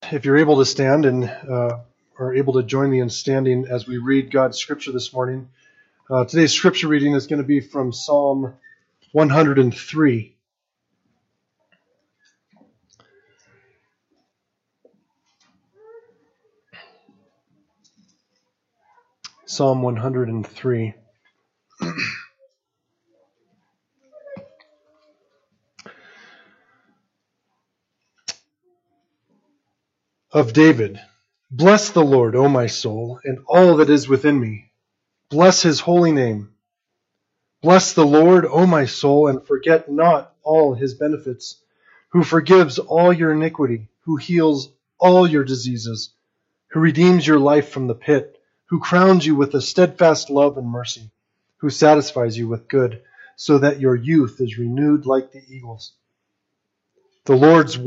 If you're able to stand and are able to join me in standing as we read God's scripture this morning, today's scripture reading is going to be from Psalm 103. Psalm 103. Of David. Bless the Lord, O my soul, and all that is within me. Bless his holy name. Bless the Lord, O my soul, and forget not all his benefits, who forgives all your iniquity, who heals all your diseases, who redeems your life from the pit, who crowns you with a steadfast love and mercy, who satisfies you with good, so that your youth is renewed like the eagles. The Lord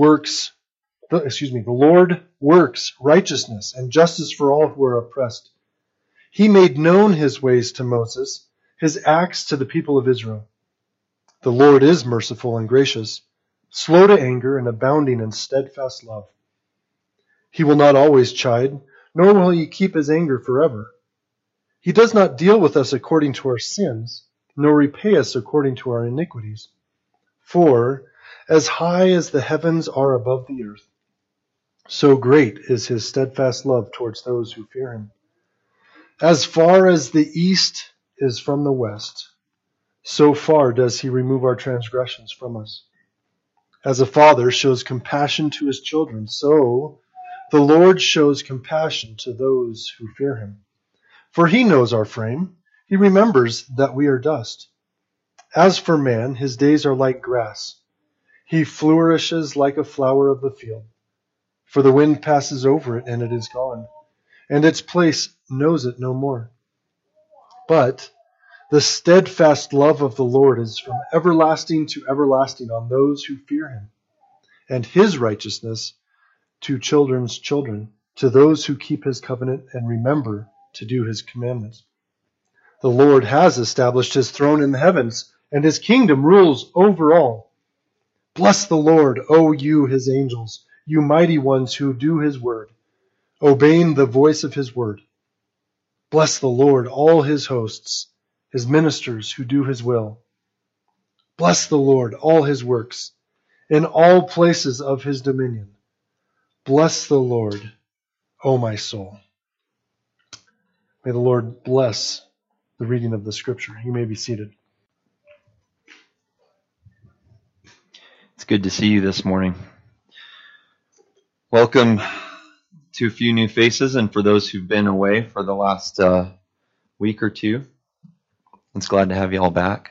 works righteousness and justice for all who are oppressed. He made known his ways to Moses, his acts to the people of Israel. The Lord is merciful and gracious, slow to anger and abounding in steadfast love. He will not always chide, nor will he keep his anger forever. He does not deal with us according to our sins, nor repay us according to our iniquities. For as high as the heavens are above the earth, so great is his steadfast love towards those who fear him. As far as the east is from the west, so far does he remove our transgressions from us. As a father shows compassion to his children, so the Lord shows compassion to those who fear him. For he knows our frame. He remembers that we are dust. As for man, his days are like grass. He flourishes like a flower of the field. For the wind passes over it, and it is gone, and its place knows it no more. But the steadfast love of the Lord is from everlasting to everlasting on those who fear him, and his righteousness to children's children, to those who keep his covenant and remember to do his commandments. The Lord has established his throne in the heavens, and his kingdom rules over all. Bless the Lord, O you his angels, you mighty ones who do his word, obeying the voice of his word. Bless the Lord, all his hosts, his ministers who do his will. Bless the Lord, all his works, in all places of his dominion. Bless the Lord, O my soul. May the Lord bless the reading of the scripture. You may be seated. It's good to see you this morning. Welcome to a few new faces, and for those who've been away for the last week or two, it's glad to have you all back.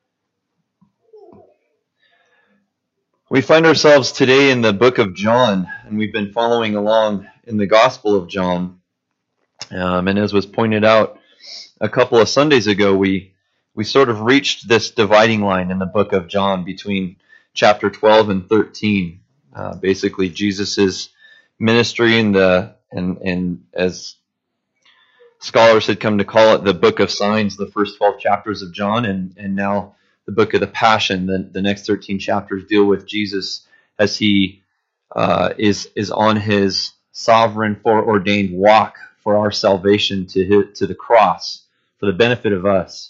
We find ourselves today in the book of John, and we've been following along in the Gospel of John. And as was pointed out a couple of Sundays ago, we sort of reached this dividing line in the book of John between chapter 12 and 13. Basically, Jesus' ministry and as scholars had come to call it, the book of signs, the first 12 chapters of John, and now the book of the Passion. The next 13 chapters deal with Jesus as he is on his sovereign foreordained walk for our salvation to the cross for the benefit of us.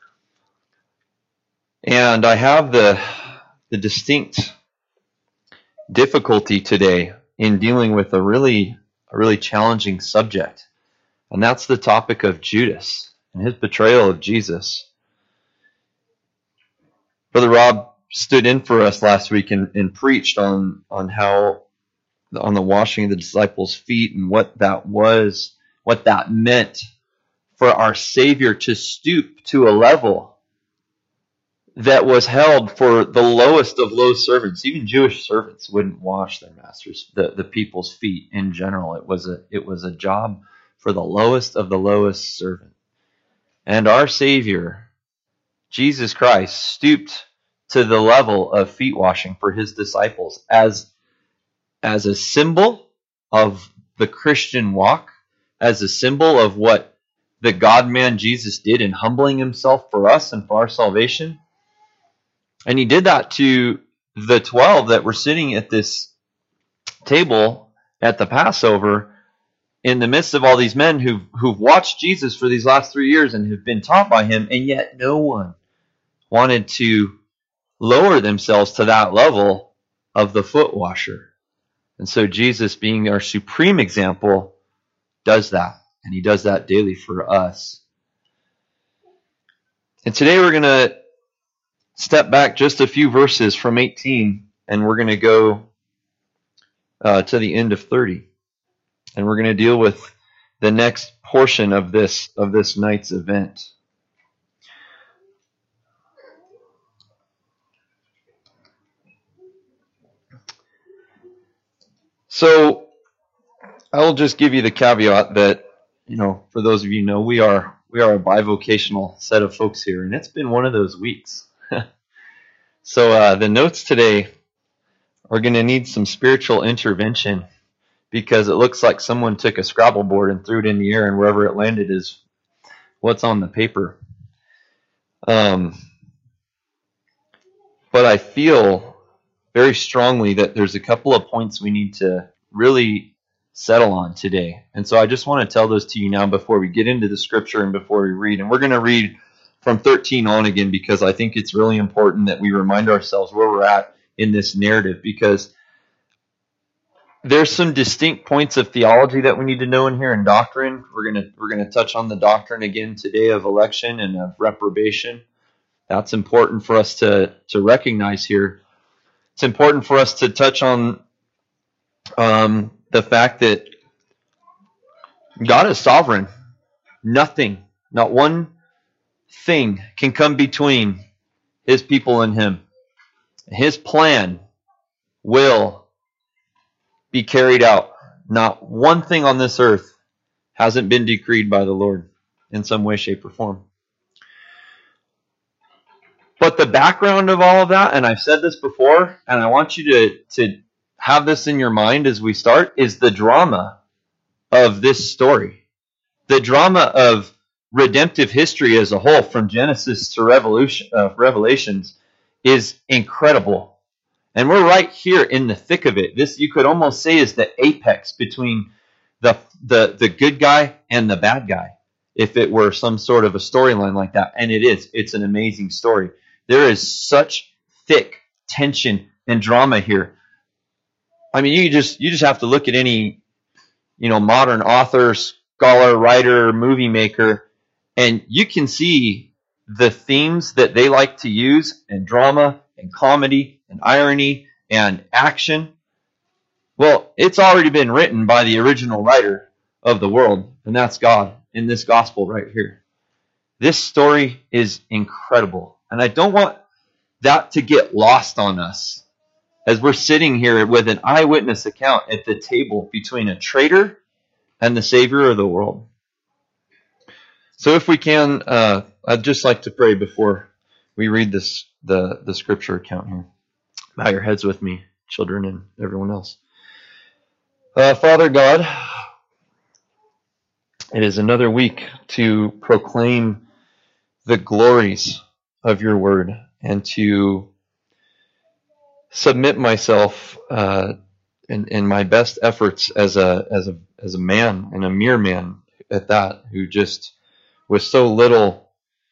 And I have the distinct difficulty today in dealing with a really challenging subject, and that's the topic of Judas and his betrayal of Jesus. Brother Rob stood in for us last week and preached on the washing of the disciples' feet and what that was, what that meant for our Savior to stoop to a level that was held for the lowest of low servants. Even Jewish servants wouldn't wash their masters, the people's feet in general. It was a job for the lowest of the lowest servant. And our Savior, Jesus Christ, stooped to the level of feet washing for his disciples as a symbol of the Christian walk, as a symbol of what the God-man Jesus did in humbling himself for us and for our salvation. And he did that to the 12 that were sitting at this table at the Passover in the midst of all these men who've watched Jesus for these last 3 years and have been taught by him, and yet no one wanted to lower themselves to that level of the foot washer. And so Jesus, being our supreme example, does that. And he does that daily for us. And today we're going to step back just a few verses from 18, and we're going to go to the end of 30. And we're going to deal with the next portion of this night's event. So I will just give you the caveat that, for those of you who know, we are a bivocational set of folks here, and it's been one of those weeks. So the notes today are going to need some spiritual intervention, because it looks like someone took a Scrabble board and threw it in the air, and wherever it landed is what's on the paper. But I feel very strongly that there's a couple of points we need to really settle on today. And so I just want to tell those to you now before we get into the scripture and before we read. And we're going to read from 13 on again, because I think it's really important that we remind ourselves where we're at in this narrative, because there's some distinct points of theology that we need to know in here, and doctrine. We're going to touch on the doctrine again today of election and of reprobation. That's important for us to recognize here. It's important for us to touch on the fact that God is sovereign. Nothing, not one thing can come between his people and him. His plan will be carried out. Not one thing on this earth hasn't been decreed by the Lord in some way, shape, or form. But the background of all of that, and I've said this before, and I want you to have this in your mind as we start, is the drama of this story. The drama of redemptive history as a whole, from Genesis to Revelations, is incredible. And we're right here in the thick of it. This, you could almost say, is the apex between the good guy and the bad guy, if it were some sort of a storyline like that. And it is. It's an amazing story. There is such thick tension and drama here. I mean, you just have to look at any, modern author, scholar, writer, movie maker, and you can see the themes that they like to use in drama and comedy and irony and action. Well, it's already been written by the original writer of the world, and that's God in this gospel right here. This story is incredible. And I don't want that to get lost on us as we're sitting here with an eyewitness account at the table between a traitor and the Savior of the world. So if we can, I'd just like to pray before we read the scripture account here. Bow your heads with me, children and everyone else. Father God, it is another week to proclaim the glories of your word and to submit myself in my best efforts as a man, and a mere man at that, who just with so little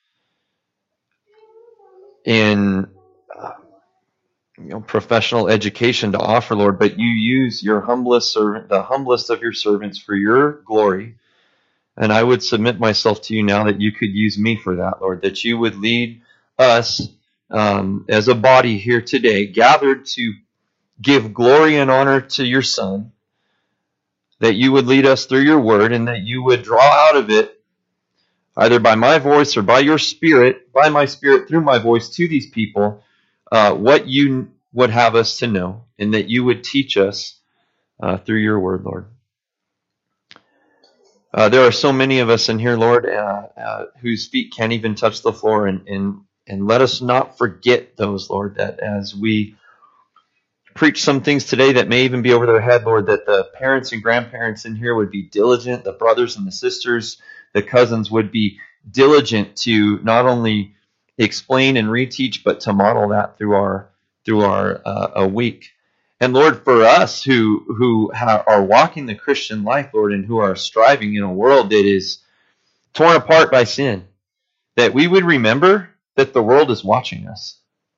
in professional education to offer, Lord, but you use your humblest servant, the humblest of your servants, for your glory. And I would submit myself to you now that you could use me for that, Lord, that you would lead us as a body here today, gathered to give glory and honor to your Son, that you would lead us through your word, and that you would draw out of it, either by my voice or by your Spirit, by my Spirit through my voice to these people, what you would have us to know, and that you would teach us through your word, Lord. There are so many of us in here, Lord, whose feet can't even touch the floor, and let us not forget those, Lord, that as we preach some things today that may even be over their head, Lord, that the parents and grandparents in here would be diligent, the brothers and the sisters, the cousins would be diligent to not only explain and reteach, but to model that through our week. And Lord, for us who are walking the Christian life, Lord, and who are striving in a world that is torn apart by sin, that we would remember that the world is watching us.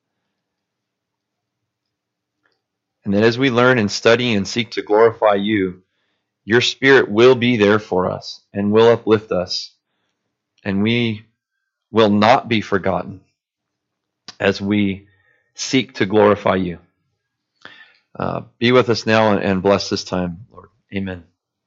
And that as we learn and study and seek to glorify you, your Spirit will be there for us and will uplift us. And we will not be forgotten as we seek to glorify you. Be with us now and bless this time, Lord. Amen.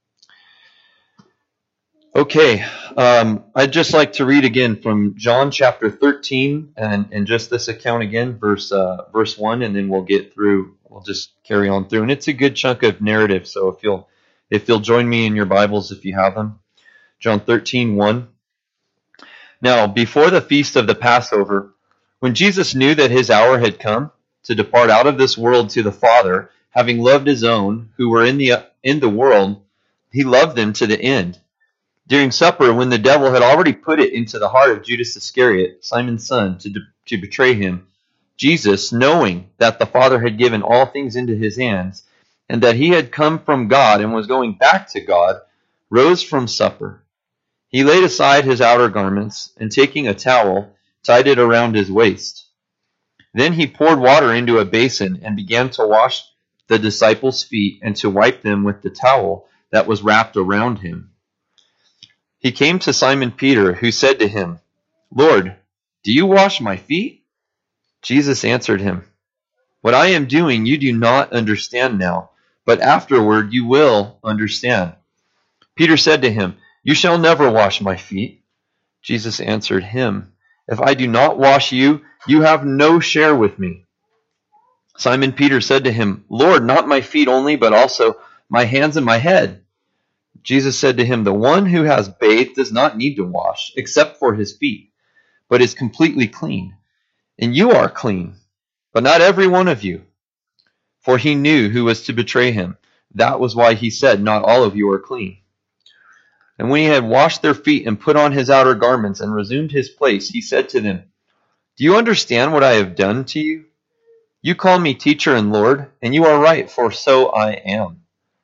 Okay, I'd just like to read again from John chapter 13 and just this account again, verse 1, and then we'll just carry on through. And it's a good chunk of narrative, so if you'll join me in your Bibles if you have them. John 13:1. Now, before the feast of the Passover, when Jesus knew that his hour had come to depart out of this world to the Father, having loved his own who were in the world, he loved them to the end. During supper, when the devil had already put it into the heart of Judas Iscariot, Simon's son, to betray him, Jesus, knowing that the Father had given all things into his hands, and that he had come from God and was going back to God, rose from supper. He laid aside his outer garments, and taking a towel, tied it around his waist. Then he poured water into a basin and began to wash the disciples' feet and to wipe them with the towel that was wrapped around him. He came to Simon Peter, who said to him, "Lord, do you wash my feet?" Jesus answered him, "What I am doing you do not understand now, but afterward you will understand." Peter said to him, "You shall never wash my feet." Jesus answered him, "If I do not wash you, you have no share with me." Simon Peter said to him, "Lord, not my feet only, but also my hands and my head." Jesus said to him, "The one who has bathed does not need to wash, except for his feet, but is completely clean. And you are clean, but not every one of you." For he knew who was to betray him. That was why he said, "Not all of you are clean." And when he had washed their feet and put on his outer garments and resumed his place, he said to them, "Do you understand what I have done to you? You call me teacher and Lord, and you are right, for so I am.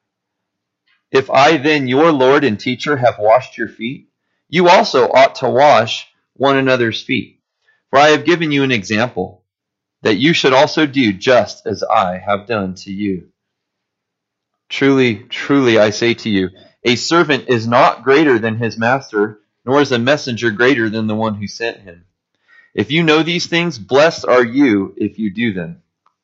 If I then, your Lord and teacher, have washed your feet, you also ought to wash one another's feet. For I have given you an example, that you should also do just as I have done to you. Truly, truly, I say to you, a servant is not greater than his master, nor is a messenger greater than the one who sent him. If you know these things, blessed are you if you do them."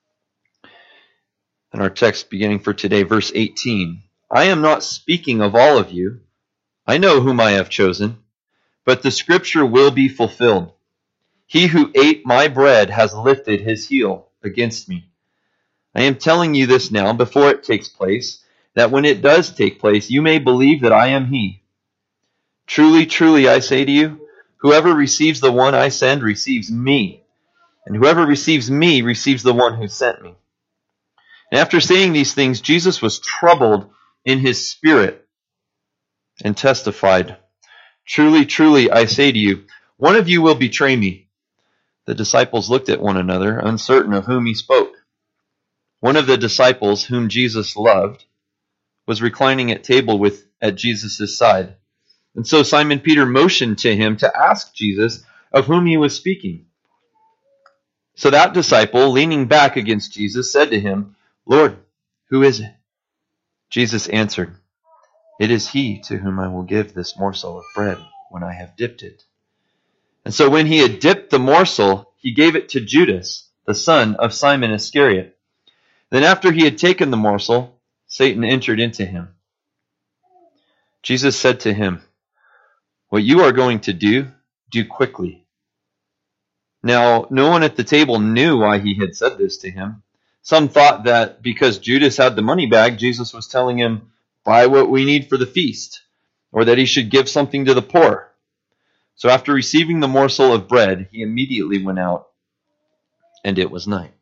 And our text beginning for today, verse 18. "I am not speaking of all of you. I know whom I have chosen, but the scripture will be fulfilled. He who ate my bread has lifted his heel against me. I am telling you this now before it takes place, that when it does take place, you may believe that I am he. Truly, truly, I say to you, whoever receives the one I send receives me, and whoever receives me receives the one who sent me." And after saying these things, Jesus was troubled in his spirit and testified, "Truly, truly, I say to you, one of you will betray me." The disciples looked at one another, uncertain of whom he spoke. One of the disciples, whom Jesus loved, was reclining at table at Jesus' side. And so Simon Peter motioned to him to ask Jesus of whom he was speaking. So that disciple, leaning back against Jesus, said to him, "Lord, who is it?" Jesus answered, "It is he to whom I will give this morsel of bread when I have dipped it." And so when he had dipped the morsel, he gave it to Judas, the son of Simon Iscariot. Then after he had taken the morsel, Satan entered into him. Jesus said to him, "What you are going to do, do quickly." Now, no one at the table knew why he had said this to him. Some thought that because Judas had the money bag, Jesus was telling him, "Buy what we need for the feast," or that he should give something to the poor. So after receiving the morsel of bread, he immediately went out, and it was night.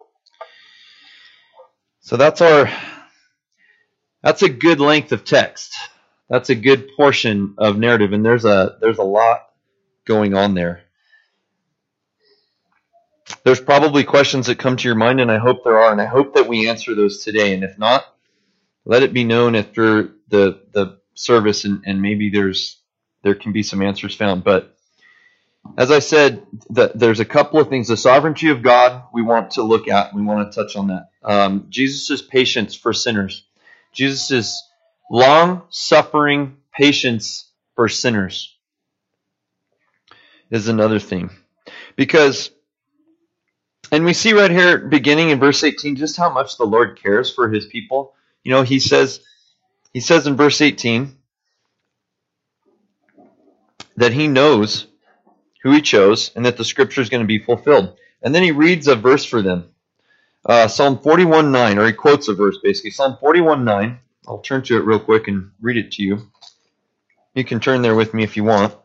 So that's a good length of text. That's a good portion of narrative, and there's a lot going on there. There's probably questions that come to your mind, and I hope there are, and I hope that we answer those today. And if not, let it be known after the service, and maybe there can be some answers found. But as I said, there's a couple of things. The sovereignty of God we want to look at. We want to touch on that. Jesus' patience for sinners. Jesus' long-suffering patience for sinners is another thing. Because, and we see right here, beginning in verse 18, just how much the Lord cares for his people. You know, he says in verse 18 that he knows who he chose and that the scripture is going to be fulfilled. And then he reads a verse for them. Psalm 41:9, or he quotes a verse basically. Psalm 41:9. I'll turn to it real quick and read it to you. You can turn there with me if you want.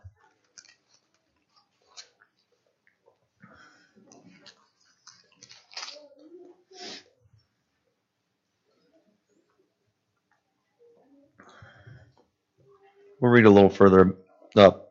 We'll read a little further up.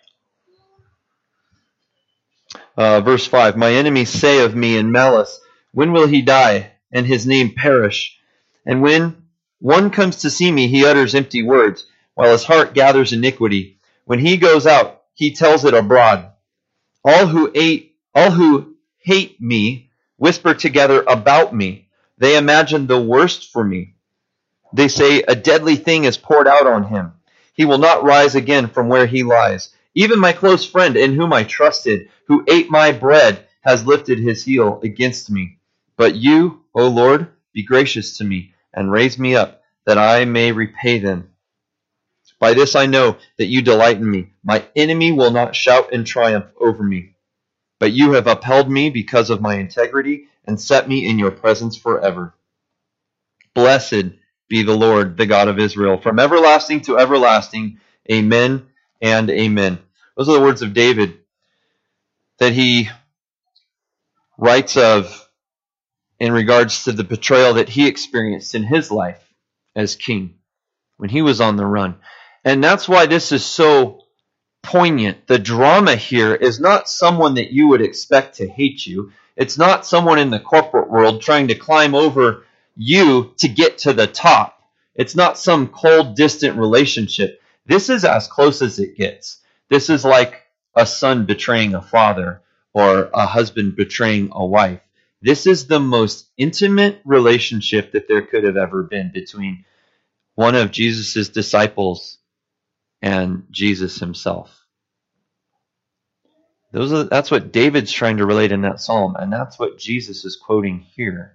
Verse 5, my enemies say of me in malice, when will he die, and his name perish? And when one comes to see me, he utters empty words, while his heart gathers iniquity. When he goes out, he tells it abroad. All who hate me whisper together about me. They imagine the worst for me. They say, a deadly thing is poured out on him. He will not rise again from where he lies. Even my close friend in whom I trusted, who ate my bread, has lifted his heel against me. But you, O Lord, be gracious to me, and raise me up, that I may repay them. By this I know that you delight in me. My enemy will not shout in triumph over me. But you have upheld me because of my integrity, and set me in your presence forever. Blessed be the Lord, the God of Israel, from everlasting to everlasting. Amen and amen. Those are the words of David that he writes of in regards to the betrayal that he experienced in his life as king when he was on the run. And that's why this is so poignant. The drama here is not someone that you would expect to hate you. It's not someone in the corporate world trying to climb over you to get to the top. It's not some cold, distant relationship. This is as close as it gets. This is like a son betraying a father or a husband betraying a wife. This is the most intimate relationship that there could have ever been between one of Jesus' disciples and Jesus himself. That's what David's trying to relate in that psalm, and that's what Jesus is quoting here.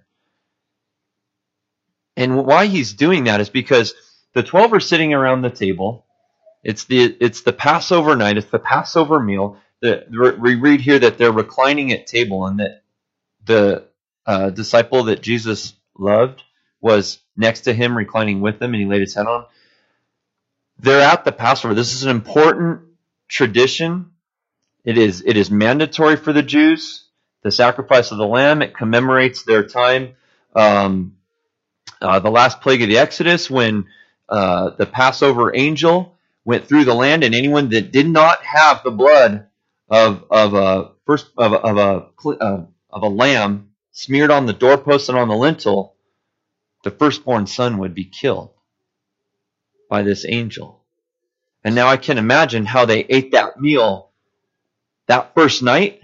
And why he's doing that is because the 12 are sitting around the table. It's the Passover night. It's the Passover meal. We read here that they're reclining at table, and that the disciple that Jesus loved was next to him, reclining with him, and he laid his head on. They're at the Passover. This is an important tradition. It is mandatory for the Jews. The sacrifice of the lamb. It commemorates their time. The last plague of the Exodus, when the Passover angel went through the land, and anyone that did not have the blood of a lamb smeared on the doorpost and on the lintel, the firstborn son would be killed by this angel. And now I can imagine how they ate that meal that first night,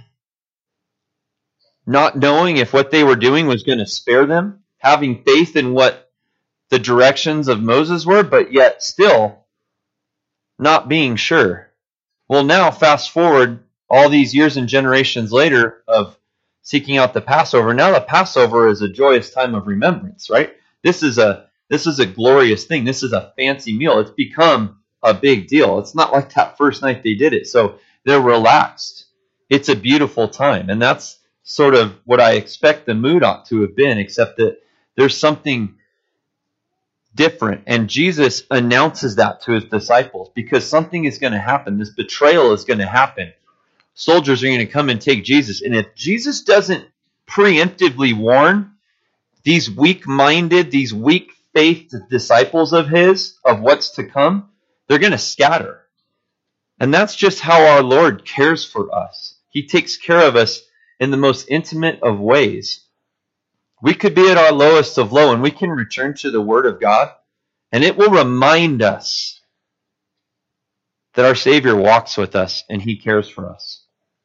not knowing if what they were doing was going to spare them, having faith in what the directions of Moses were, but yet still not being sure. Well, now fast forward all these years and generations later of seeking out the Passover. Now the Passover is a joyous time of remembrance, right? This is a glorious thing. This is a fancy meal. It's become a big deal. It's not like that first night they did it. So they're relaxed. It's a beautiful time. And that's sort of what I expect the mood ought to have been, except that there's something different. And Jesus announces that to his disciples because something is going to happen. This betrayal is going to happen. Soldiers are going to come and take Jesus. And if Jesus doesn't preemptively warn these weak-minded, these weak-faithed disciples of his of what's to come, they're going to scatter. And that's just how our Lord cares for us. He takes care of us in the most intimate of ways. We could be at our lowest of low, and we can return to the Word of God, and it will remind us that our Savior walks with us and He cares for us.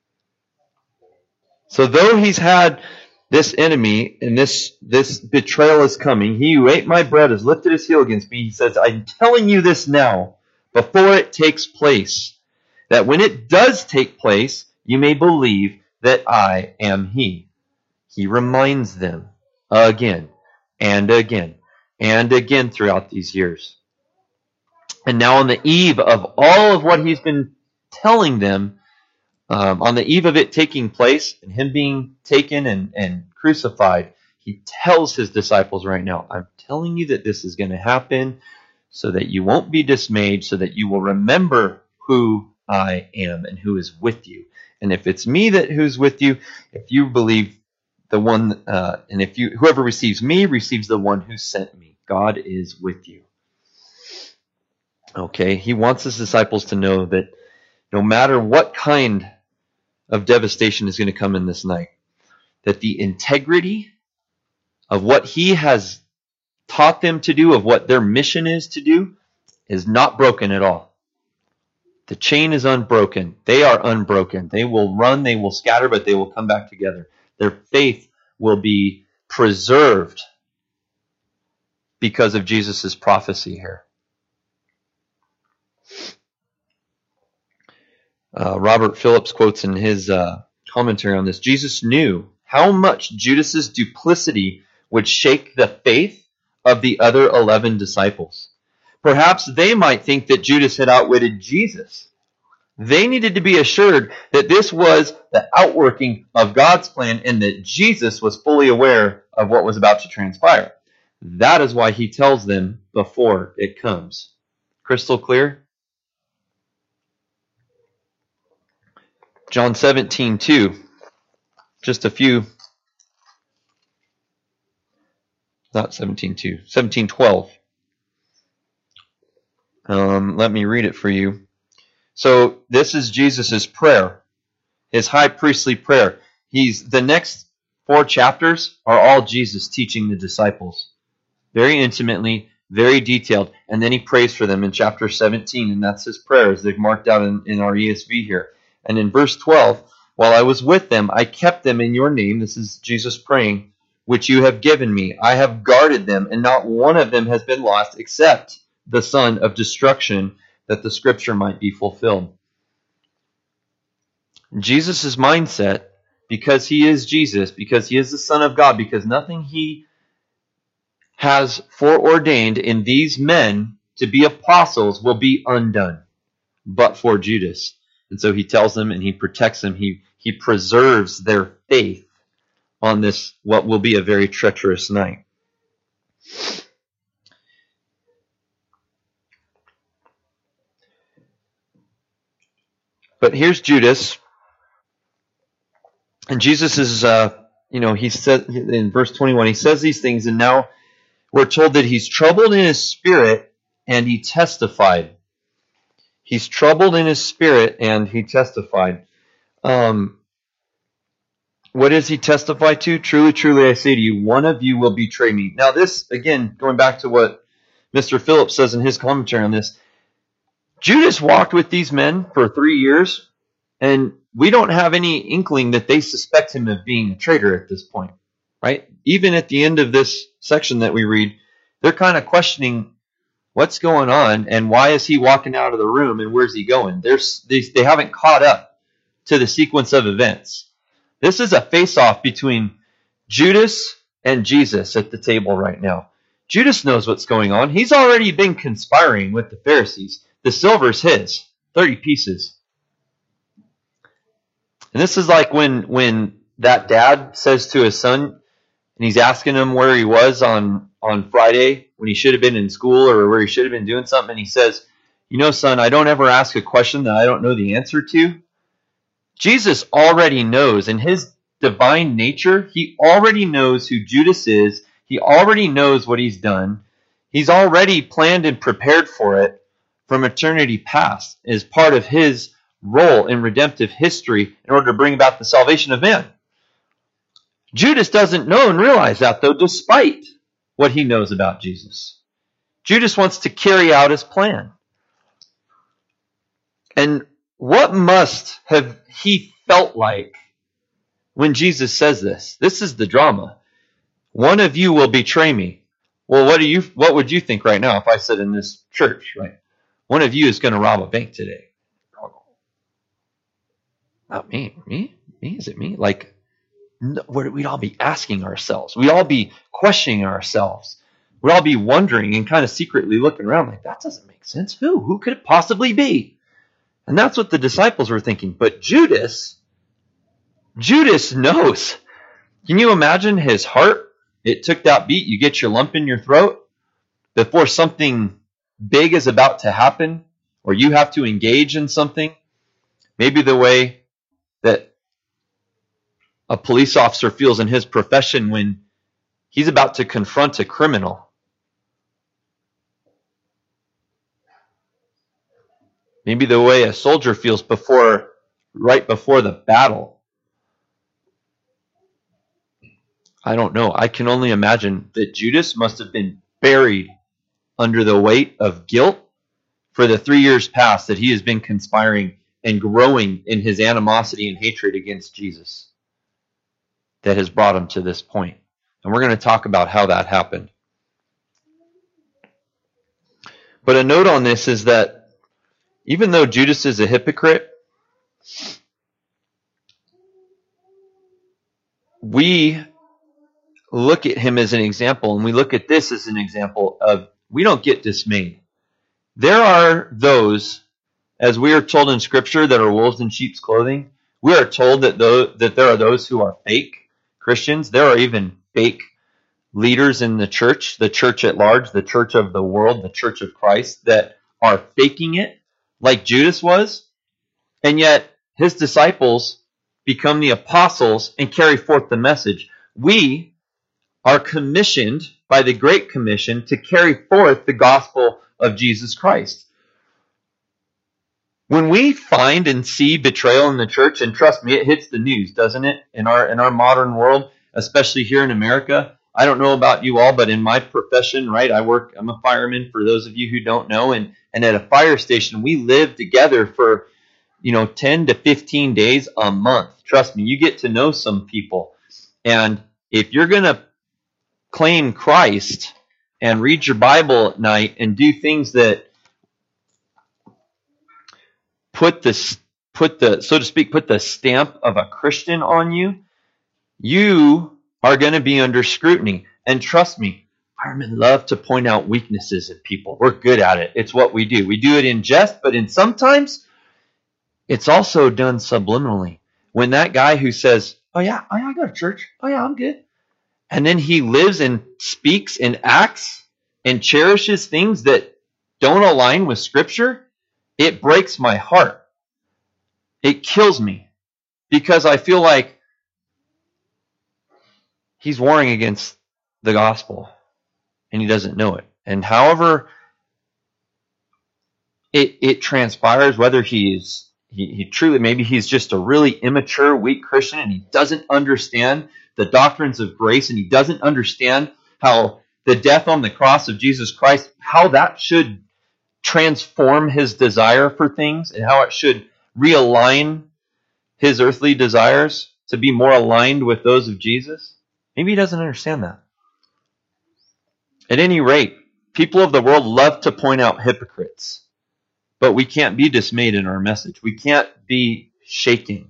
So though He's had this enemy and this betrayal is coming, he who ate my bread has lifted his heel against me. He says, I'm telling you this now, before it takes place, that when it does take place, you may believe that I am He. He reminds them again and again and again throughout these years. And now on the eve of all of what He's been telling them, on the eve of it taking place and Him being taken and crucified, He tells His disciples right now, I'm telling you that this is going to happen so that you won't be dismayed, so that you will remember who I am and who is with you. And if it's me who's with you, if you believe the one, and if whoever receives me receives the one who sent me. God is with you. Okay, He wants His disciples to know that no matter what kind of devastation is going to come in this night, that the integrity of what He has taught them to do, of what their mission is to do, is not broken at all. The chain is unbroken. They are unbroken. They will run, they will scatter, but they will come back together. Their faith will be preserved because of Jesus' prophecy here. Robert Phillips quotes in his commentary on this, Jesus knew how much Judas's duplicity would shake the faith of the other 11 disciples. Perhaps they might think that Judas had outwitted Jesus. They needed to be assured that this was the outworking of God's plan and that Jesus was fully aware of what was about to transpire. That is why He tells them before it comes. Crystal clear? John 17:2. Just a few. Not 17:2. 17:12. Let me read it for you. So this is Jesus' prayer, His high priestly prayer. The next 4 chapters are all Jesus teaching the disciples, very intimately, very detailed, and then He prays for them in chapter 17, and that's His prayers. They're marked out in our ESV here. And in verse 12, while I was with them, I kept them in your name, this is Jesus praying, which you have given me. I have guarded them, and not one of them has been lost except the son of destruction, that the scripture might be fulfilled. Jesus' mindset, because He is Jesus, because He is the Son of God, because nothing He has foreordained in these men to be apostles will be undone, but for Judas. And so He tells them and He protects them. He preserves their faith on this, what will be a very treacherous night. But here's Judas, and Jesus is, He said in verse 21, He says these things, and now we're told that he's troubled in his spirit, and he testified. He's troubled in his spirit, and he testified. What does he testify to? Truly, truly, I say to you, one of you will betray me. Now this, again, going back to what Mr. Phillips says in his commentary on this, Judas walked with these men for 3 years, and we don't have any inkling that they suspect him of being a traitor at this point, right? Even at the end of this section that we read, they're kind of questioning what's going on and why is he walking out of the room and where's he going? They haven't caught up to the sequence of events. This is a face-off between Judas and Jesus at the table right now. Judas knows what's going on. He's already been conspiring with the Pharisees. The silver's his, 30 pieces. And this is like when that dad says to his son, and he's asking him where he was on Friday when he should have been in school or where he should have been doing something, and he says, son, I don't ever ask a question that I don't know the answer to. Jesus already knows, in His divine nature, He already knows who Judas is. He already knows what he's done. He's already planned and prepared for it from eternity past as part of His role in redemptive history in order to bring about the salvation of men. Judas doesn't know and realize that, though, despite what he knows about Jesus. Judas wants to carry out his plan. And what must have he felt like when Jesus says this? This is the drama. One of you will betray me. Well, what would you think right now if I said in this church, right? One of you is going to rob a bank today. Not me. Me? Is it me? Like, we'd all be asking ourselves. We'd all be questioning ourselves. We'd all be wondering and kind of secretly looking around like, that doesn't make sense. Who? Who could it possibly be? And that's what the disciples were thinking. But Judas knows. Can you imagine his heart? It took that beat. You get your lump in your throat before something big is about to happen, or you have to engage in something. Maybe the way that a police officer feels in his profession when he's about to confront a criminal. Maybe the way a soldier feels right before the battle. I don't know. I can only imagine that Judas must have been buried under the weight of guilt for the 3 years past that he has been conspiring and growing in his animosity and hatred against Jesus that has brought him to this point. And we're going to talk about how that happened. But a note on this is that even though Judas is a hypocrite, we look at him as an example, and we look at this as an example of we don't get dismayed. There are those, as we are told in Scripture, that are wolves in sheep's clothing. We are told that there are those who are fake Christians. There are even fake leaders in the church at large, the church of the world, the church of Christ, that are faking it like Judas was. And yet his disciples become the apostles and carry forth the message. We are commissioned by the Great Commission to carry forth the gospel of Jesus Christ. When we find and see betrayal in the church, and trust me, it hits the news, doesn't it? In our modern world, especially here in America. I don't know about you all, but in my profession, right, I'm a fireman for those of you who don't know, and at a fire station, we live together for 10 to 15 days a month. Trust me, you get to know some people. And if you're going to claim Christ and read your Bible at night and do things that put the stamp of a Christian on you, you are going to be under scrutiny. And trust me, firemen love to point out weaknesses in people. We're good at it. It's what we do. We do it in jest, but sometimes it's also done subliminally. When that guy who says, oh yeah, I go to church. Oh yeah, I'm good. And then he lives and speaks and acts and cherishes things that don't align with Scripture, it breaks my heart. It kills me because I feel like he's warring against the gospel and he doesn't know it. And however it transpires, whether he truly, maybe he's just a really immature, weak Christian and he doesn't understand the doctrines of grace and he doesn't understand how the death on the cross of Jesus Christ, how that should transform his desire for things and how it should realign his earthly desires to be more aligned with those of Jesus. Maybe he doesn't understand that. At any rate, people of the world love to point out hypocrites, but we can't be dismayed in our message. We can't be shaken.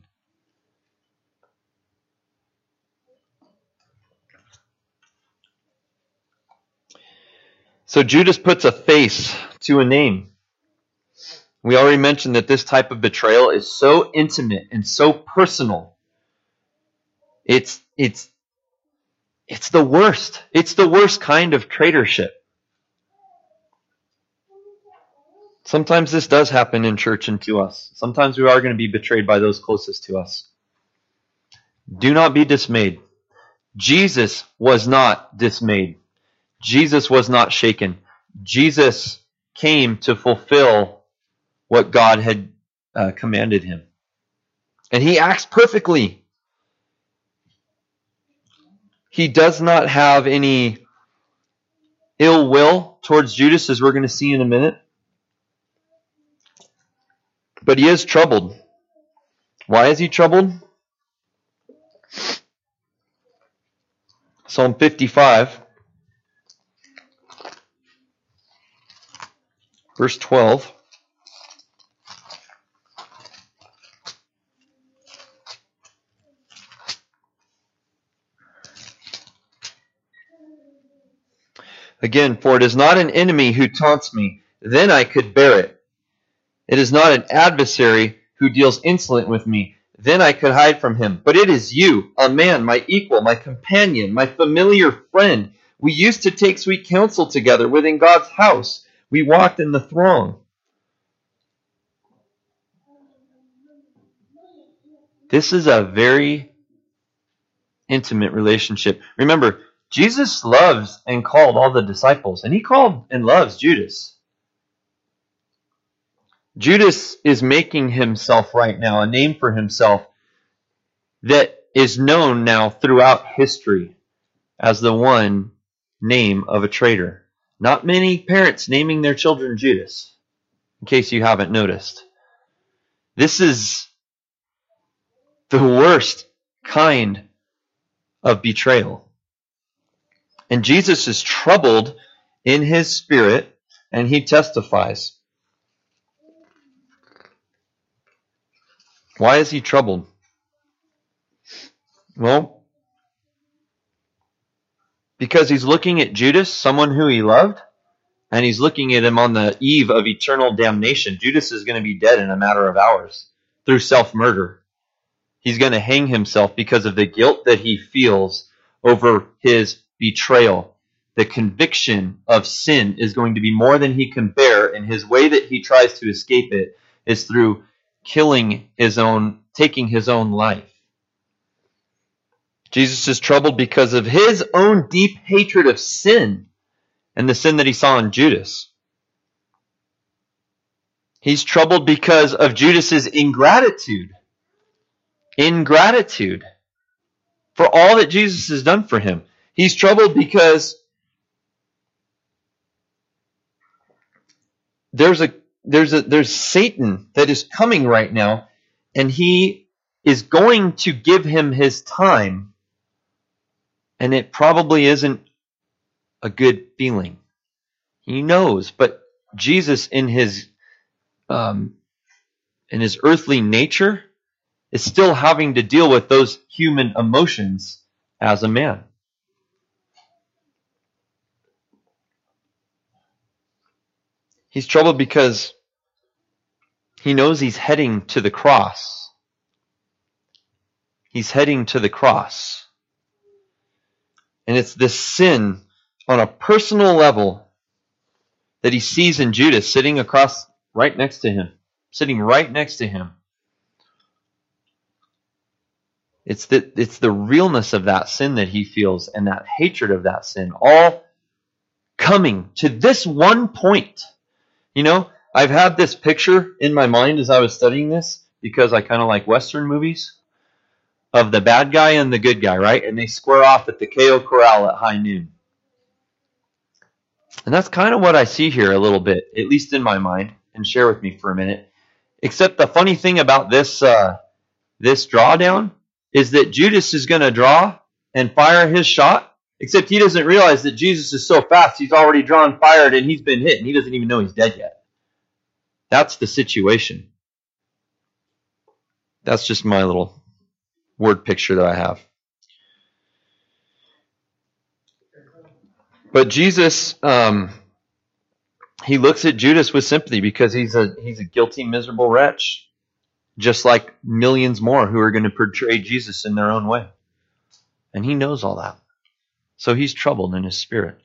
So Judas puts a face to a name. We already mentioned that this type of betrayal is so intimate and so personal. It's the worst. It's the worst kind of traitorship. Sometimes this does happen in church and to us. Sometimes we are going to be betrayed by those closest to us. Do not be dismayed. Jesus was not dismayed. Jesus was not shaken. Jesus came to fulfill what God had commanded him. And he acts perfectly. He does not have any ill will towards Judas, as we're going to see in a minute. But he is troubled. Why is he troubled? Psalm 55, verse 12. Again, for it is not an enemy who taunts me, then I could bear it. It is not an adversary who deals insolent with me, then I could hide from him. But it is you, a man, my equal, my companion, my familiar friend. We used to take sweet counsel together within God's house. We walked in the throng. This is a very intimate relationship. Remember, Jesus loves and called all the disciples, and he called and loves Judas. Judas is making himself right now a name for himself that is known now throughout history as the one name of a traitor. Not many parents naming their children Judas, in case you haven't noticed. This is the worst kind of betrayal. And Jesus is troubled in his spirit, and he testifies. Why is he troubled? Well, because he's looking at Judas, someone who he loved, and he's looking at him on the eve of eternal damnation. Judas is going to be dead in a matter of hours through self-murder. He's going to hang himself because of the guilt that he feels over his betrayal. The conviction of sin is going to be more than he can bear, and his way that he tries to escape it is through taking his own life. Jesus is troubled because of his own deep hatred of sin and the sin that he saw in Judas. He's troubled because of Judas's ingratitude for all that Jesus has done for him. He's troubled because there's Satan that is coming right now, and he is going to give him his time, and it probably isn't a good feeling. He knows, but Jesus in his earthly nature is still having to deal with those human emotions as a man. He's troubled because he knows he's heading to the cross. He's heading to the cross. And it's this sin on a personal level that he sees in Judas sitting right next to him. It's the realness of that sin that he feels, and that hatred of that sin, all coming to this one point. You know, I've had this picture in my mind as I was studying this, because I kind of like Western movies, of the bad guy and the good guy, right? And they square off at the KO Corral at high noon. And that's kind of what I see here a little bit, at least in my mind, and share with me for a minute. Except the funny thing about this drawdown is that Judas is going to draw and fire his shot, except he doesn't realize that Jesus is so fast, he's already drawn, fired, and he's been hit, and he doesn't even know he's dead yet. That's the situation. That's just my little word picture that I have. But Jesus, he looks at Judas with sympathy because he's a guilty, miserable wretch, just like millions more who are going to portray Jesus in their own way. And he knows all that. So he's troubled in his spirit.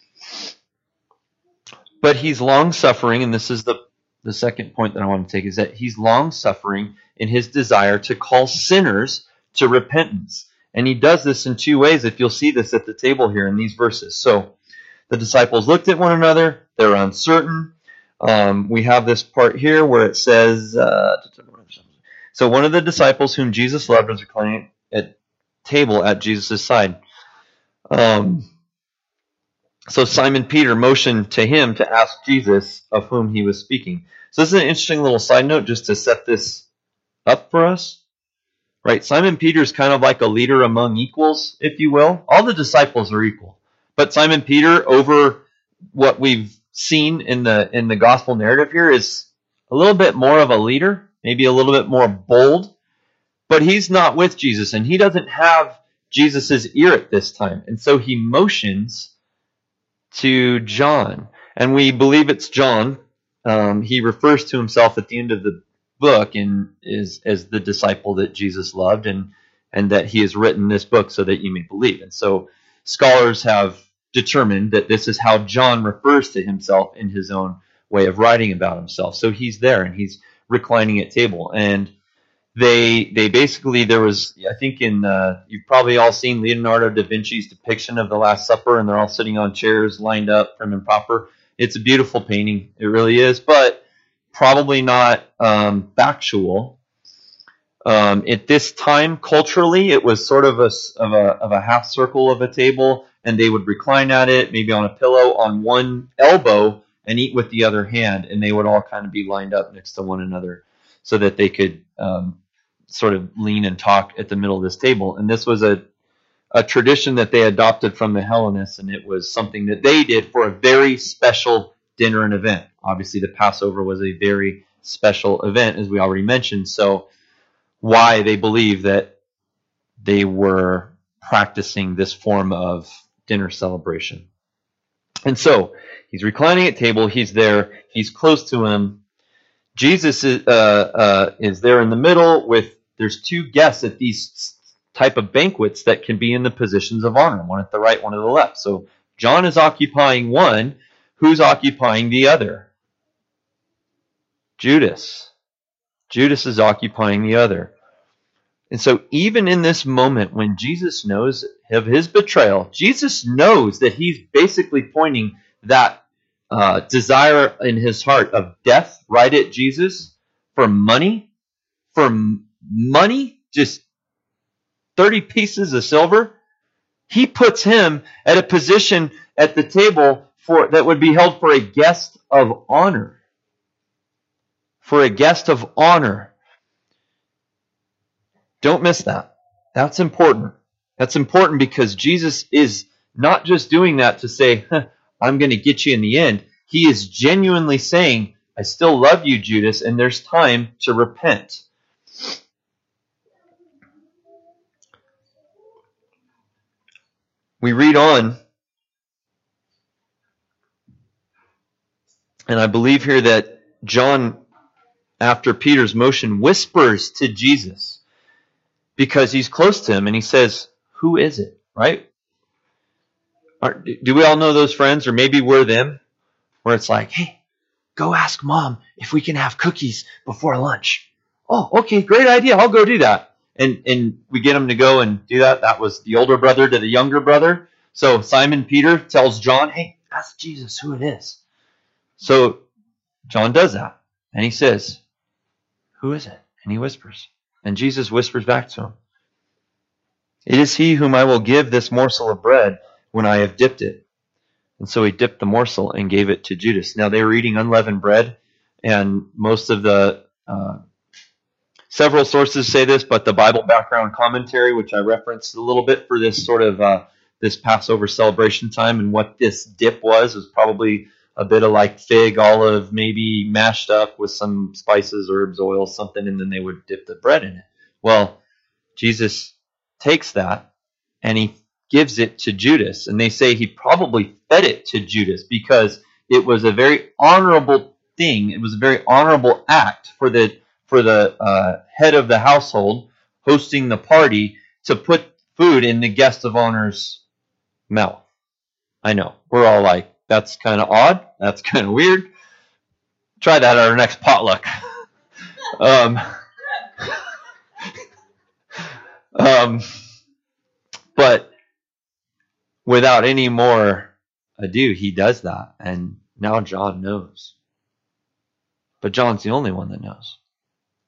But he's long-suffering, and this is the second point that I want to take, is that he's long-suffering in his desire to call sinners to repentance. And he does this in two ways, if you'll see this at the table here in these verses. So the disciples looked at one another. They're uncertain. We have this part here where it says, so one of the disciples whom Jesus loved was reclining at table at Jesus' side. So Simon Peter motioned to him to ask Jesus of whom he was speaking. So this is an interesting little side note just to set this up for us. Right? Simon Peter is kind of like a leader among equals, if you will. All the disciples are equal. But Simon Peter, over what we've seen in the gospel narrative here, is a little bit more of a leader, maybe a little bit more bold. But he's not with Jesus, and he doesn't have Jesus' ear at this time. And so he motions to John. And we believe it's John. He refers to himself at the end of the book and is as the disciple that Jesus loved, and that he has written this book so that you may believe. And so scholars have determined that this is how John refers to himself in his own way of writing about himself. So he's there and he's reclining at table. And they basically, there was, I think you've probably all seen Leonardo da Vinci's depiction of the Last Supper, and they're all sitting on chairs lined up prim and proper. It's a beautiful painting. It really is, but probably not factual. At this time, culturally, it was sort of a half circle of a table, and they would recline at it, maybe on a pillow on one elbow, and eat with the other hand, and they would all kind of be lined up next to one another so that they could sort of lean and talk at the middle of this table. And this was a tradition that they adopted from the Hellenists, and it was something that they did for a very special dinner and event. Obviously, the Passover was a very special event, as we already mentioned. So why they believe that they were practicing this form of dinner celebration. And so he's reclining at table. He's there. He's close to him. Jesus is there in the middle with, there's two guests at these type of banquets that can be in the positions of honor, one at the right, one at the left. So John is occupying one. Who's occupying the other? Judas. Judas is occupying the other. And so even in this moment when Jesus knows of his betrayal, Jesus knows that he's basically pointing that desire in his heart of death right at Jesus for money, just 30 pieces of silver. He puts him at a position at the table that would be held for a guest of honor. For a guest of honor. Don't miss that. That's important. That's important because Jesus is not just doing that to say, I'm going to get you in the end. He is genuinely saying, I still love you, Judas, and there's time to repent. We read on, and I believe here that John, after Peter's motion, whispers to Jesus because he's close to him, and he says, who is it, right? Do we all know those friends, or maybe we're them, where it's like, hey, go ask Mom if we can have cookies before lunch. Oh, okay, great idea. I'll go do that. And we get him to go and do that. That was the older brother to the younger brother. So Simon Peter tells John, hey, ask Jesus who it is. So John does that. And he says, who is it? And he whispers. And Jesus whispers back to him, it is he whom I will give this morsel of bread when I have dipped it. And so he dipped the morsel and gave it to Judas. Now they were eating unleavened bread, and most of the several sources say this, but the Bible background commentary, which I referenced a little bit for this sort of this Passover celebration time, and what this dip was probably a bit of like fig, olive, maybe mashed up with some spices, herbs, oil, something, and then they would dip the bread in it. Well, Jesus takes that and he gives it to Judas, and they say he probably fed it to Judas because it was a very honorable thing. It was a very honorable act for the head of the household hosting the party to put food in the guest of honor's mouth. I know, we're all like, that's kind of odd, that's kind of weird. Try that at our next potluck. But without any more ado, he does that, and now John knows. But John's the only one that knows.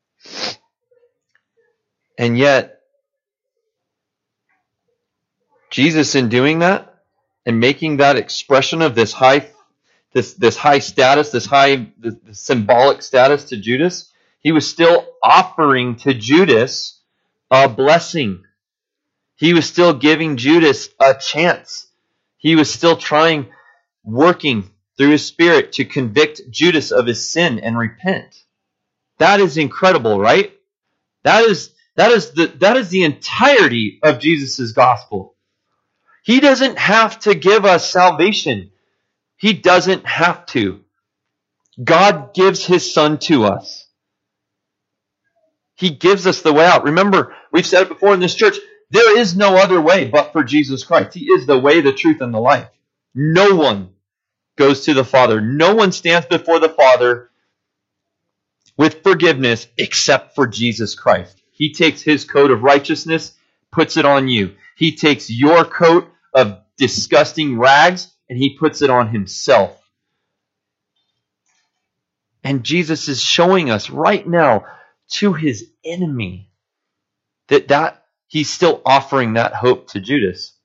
And yet, Jesus, in doing that and making that expression of this high status, this symbolic status to Judas, he was still offering to Judas a blessing. He was still giving Judas a chance. He was still working through his Spirit to convict Judas of his sin and repent. That is incredible, right? That is the entirety of Jesus' gospel. He doesn't have to give us salvation. He doesn't have to. God gives his Son to us. He gives us the way out. Remember, we've said it before in this church, there is no other way but for Jesus Christ. He is the way, the truth, and the life. No one goes to the Father. No one stands before the Father with forgiveness except for Jesus Christ. He takes his coat of righteousness, puts it on you. He takes your coat of disgusting rags, and he puts it on himself. And Jesus is showing us right now to his enemy that he's still offering that hope to Judas.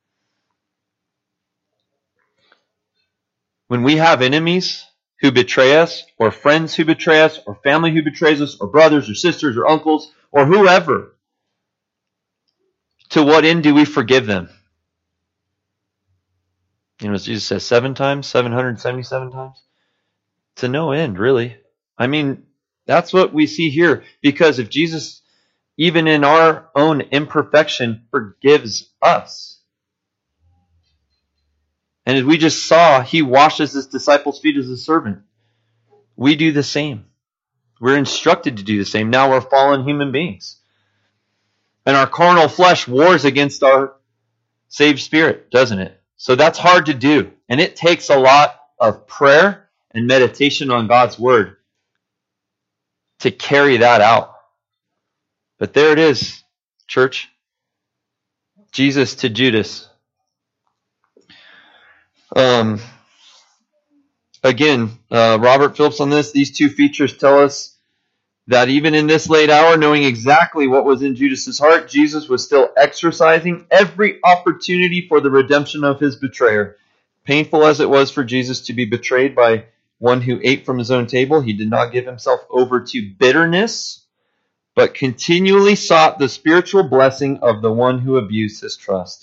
When we have enemies who betray us, or friends who betray us, or family who betrays us, or brothers or sisters or uncles, or whoever, to what end do we forgive them? You know, as Jesus says, 7 times, 777 times? To no end, really. I mean, that's what we see here. Because if Jesus, even in our own imperfection, forgives us. And as we just saw, he washes his disciples' feet as a servant. We do the same. We're instructed to do the same. Now we're fallen human beings. And our carnal flesh wars against our saved spirit, doesn't it? So that's hard to do. And it takes a lot of prayer and meditation on God's word to carry that out. But there it is, church. Jesus to Judas. Again, Robert Phillips on this, these two features tell us that even in this late hour, knowing exactly what was in Judas's heart, Jesus was still exercising every opportunity for the redemption of his betrayer. Painful as it was for Jesus to be betrayed by one who ate from his own table, he did not give himself over to bitterness, but continually sought the spiritual blessing of the one who abused his trust.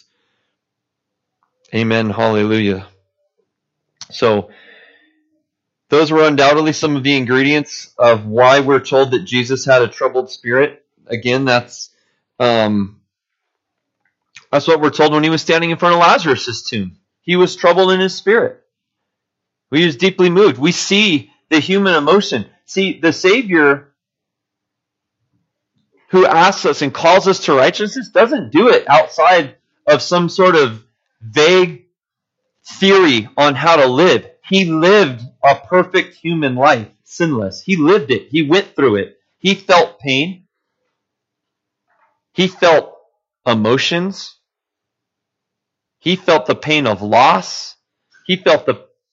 Amen. Hallelujah. So, those were undoubtedly some of the ingredients of why we're told that Jesus had a troubled spirit. Again, that's what we're told when he was standing in front of Lazarus' tomb. He was troubled in his spirit. He was deeply moved. We see the human emotion. See, the Savior who asks us and calls us to righteousness doesn't do it outside of some sort of vague theory on how to live. He lived a perfect human life, sinless. He lived it. He went through it. He felt pain. He felt emotions. He felt the pain of loss. He felt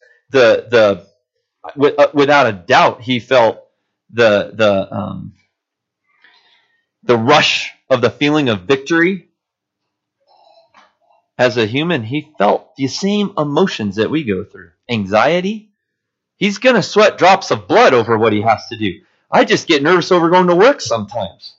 without a doubt, he felt the rush of the feeling of victory. As a human, he felt the same emotions that we go through. Anxiety. He's going to sweat drops of blood over what he has to do. I just get nervous over going to work sometimes.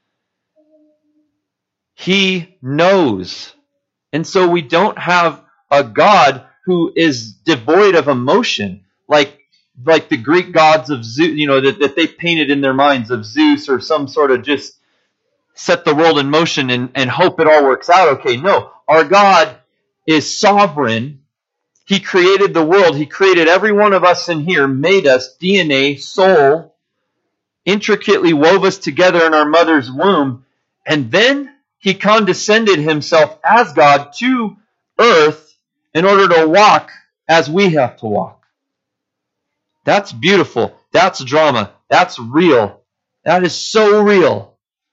He knows. And so we don't have a God who is devoid of emotion, like the Greek gods of Zeus, that they painted in their minds of Zeus or some sort of just set the world in motion and hope it all works out okay. No, our God is sovereign. He created the world. He created every one of us in here, made us, DNA, soul, intricately wove us together in our mother's womb. And then he condescended himself as God to earth in order to walk as we have to walk. That's beautiful. That's drama. That's real. That is so real.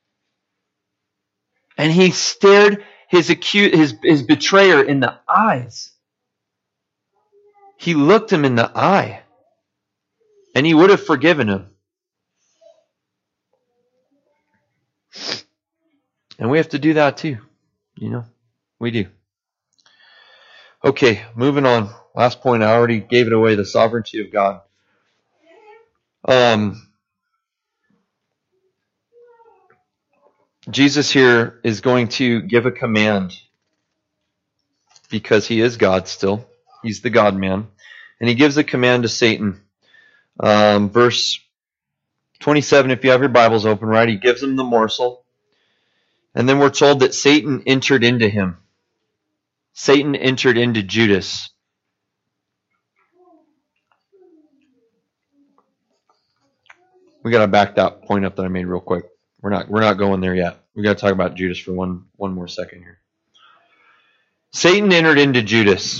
And he stared his betrayer in the eyes. He looked him in the eye. And he would have forgiven him. And we have to do that too. We do. Okay, moving on. Last point, I already gave it away, the sovereignty of God. Jesus here is going to give a command because he is God still. He's the God-man. And he gives a command to Satan. Verse 27, if you have your Bibles open, right? He gives him the morsel. And then we're told that Satan entered into him. Satan entered into Judas. We got to back that point up that I made real quick. We're not going there yet. We got to talk about Judas for one more second here. Satan entered into Judas.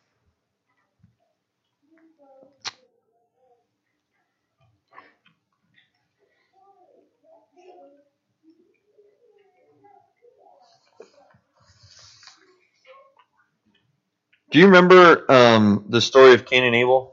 Do you remember the story of Cain and Abel?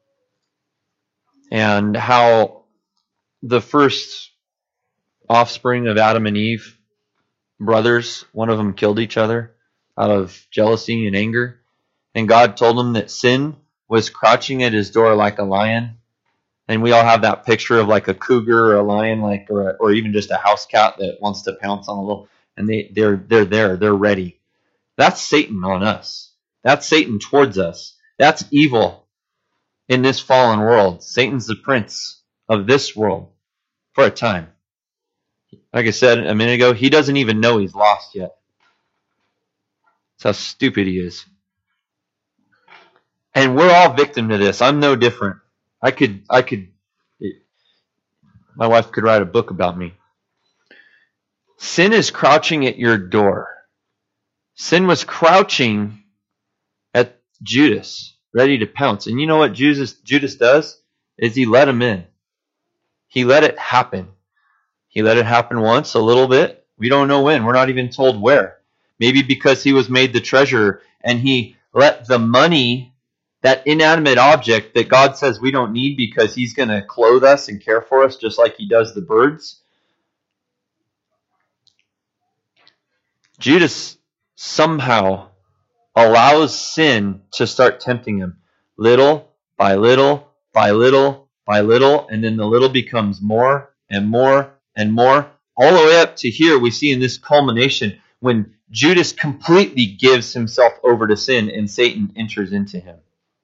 And how the first offspring of Adam and Eve, brothers, one of them killed each other out of jealousy and anger. And God told them that sin was crouching at his door like a lion. And we all have that picture of like a cougar or a lion, like or even just a house cat that wants to pounce on a little. And they're there, they're ready. That's Satan on us. That's Satan towards us. That's evil in this fallen world. Satan's the prince of this world for a time. Like I said a minute ago, he doesn't even know he's lost yet. That's how stupid he is. And we're all victim to this. I'm no different. My wife could write a book about me. Sin is crouching at your door. Sin was crouching at Judas, ready to pounce. And you know what Judas does? Is he let him in. He let it happen. He let it happen once, a little bit. We don't know when. We're not even told where. Maybe because he was made the treasurer and he let the money, that inanimate object that God says we don't need because he's going to clothe us and care for us just like he does the birds. Judas somehow allows sin to start tempting him little by little by little by little, and then the little becomes more and more and more, all the way up to here we see in this culmination when Judas completely gives himself over to sin and Satan enters into him.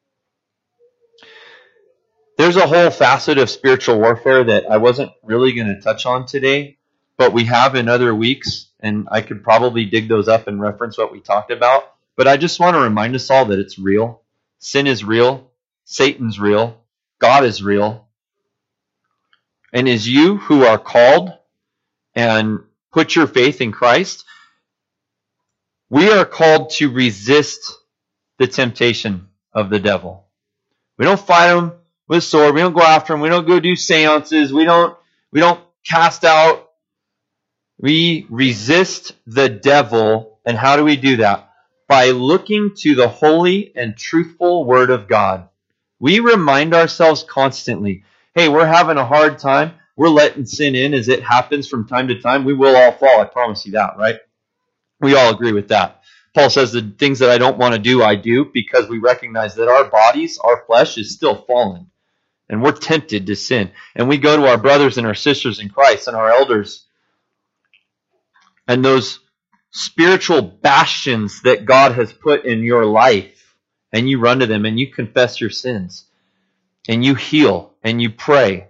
There's a whole facet of spiritual warfare that I wasn't really going to touch on today, but we have in other weeks, and I could probably dig those up and reference what we talked about. But I just want to remind us all that it's real. Sin is real. Satan's real. God is real. And as you who are called and put your faith in Christ, we are called to resist the temptation of the devil. We don't fight him with a sword. We don't go after him. We don't go do seances. We don't cast out. We resist the devil. And how do we do that? By looking to the holy and truthful Word of God. We remind ourselves constantly, hey, we're having a hard time. We're letting sin in as it happens from time to time. We will all fall. I promise you that, right? We all agree with that. Paul says the things that I don't want to do, I do, because we recognize that our bodies, our flesh is still fallen. And we're tempted to sin. And we go to our brothers and our sisters in Christ and our elders and those spiritual bastions that God has put in your life. And you run to them and you confess your sins. And you heal and you pray.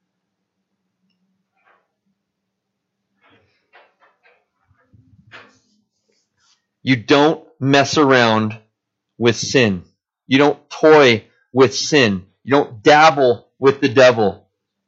You don't mess around with sin. You don't toy with sin. You don't dabble with the devil.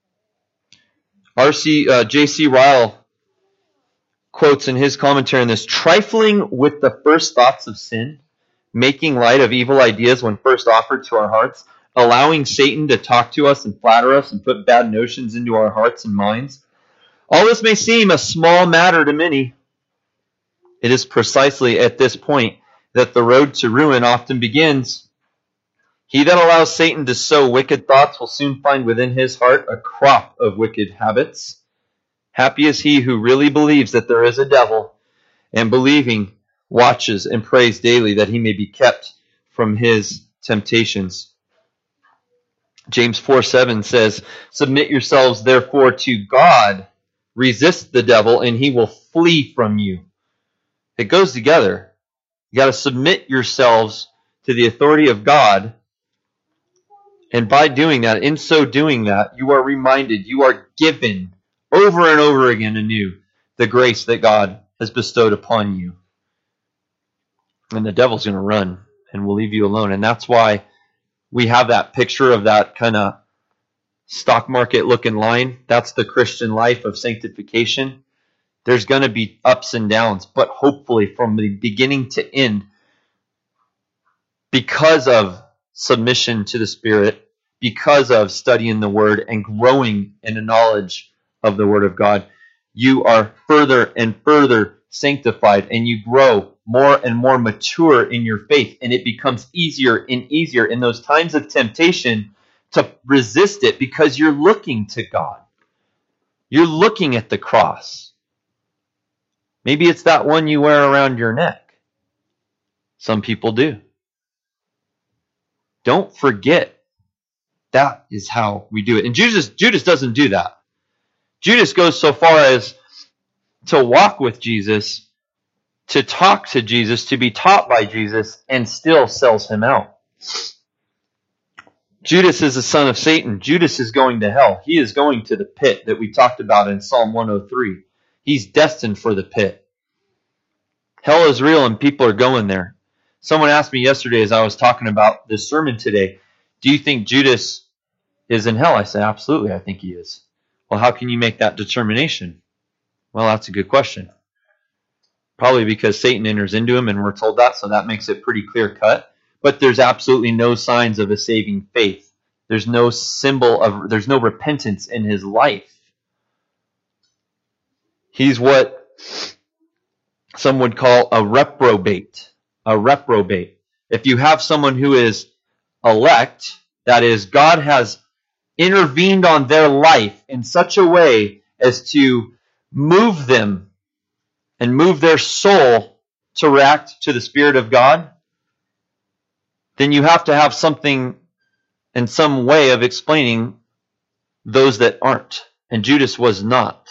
J.C. Ryle quotes in his commentary on this, trifling with the first thoughts of sin, making light of evil ideas when first offered to our hearts, allowing Satan to talk to us and flatter us and put bad notions into our hearts and minds. All this may seem a small matter to many. It is precisely at this point that the road to ruin often begins. He that allows Satan to sow wicked thoughts will soon find within his heart a crop of wicked habits. Happy is he who really believes that there is a devil, and believing watches and prays daily that he may be kept from his temptations. James 4:7 says, "Submit yourselves therefore to God, resist the devil, and he will flee from you." It goes together. You got to submit yourselves to the authority of God. And by doing that, in so doing that, you are reminded, you are given over and over again anew the grace that God has bestowed upon you. And the devil's going to run and will leave you alone. And that's why we have that picture of that kind of stock market looking line. That's the Christian life of sanctification. There's going to be ups and downs, but hopefully from the beginning to end, because of submission to the Spirit, because of studying the Word and growing in the knowledge of the Word of God, you are further and further sanctified, and you grow more and more mature in your faith, and it becomes easier and easier in those times of temptation to resist it because you're looking to God. You're looking at the cross. Maybe it's that one you wear around your neck. Some people do. Don't forget, that is how we do it. And Judas doesn't do that. Judas goes so far as to walk with Jesus, to talk to Jesus, to be taught by Jesus, and still sells him out. Judas is the son of Satan. Judas is going to hell. He is going to the pit that we talked about in Psalm 103. He's destined for the pit. Hell is real and people are going there. Someone asked me yesterday as I was talking about this sermon today, do you think Judas is in hell? I said, absolutely, I think he is. Well, how can you make that determination? Well, that's a good question. Probably because Satan enters into him and we're told that, so that makes it pretty clear cut. But there's absolutely no signs of a saving faith. There's no there's no repentance in his life. He's what some would call a reprobate. A reprobate. If you have someone who is elect, that is, God has intervened on their life in such a way as to move them and move their soul to react to the Spirit of God, then you have to have something and some way of explaining those that aren't. And Judas was not.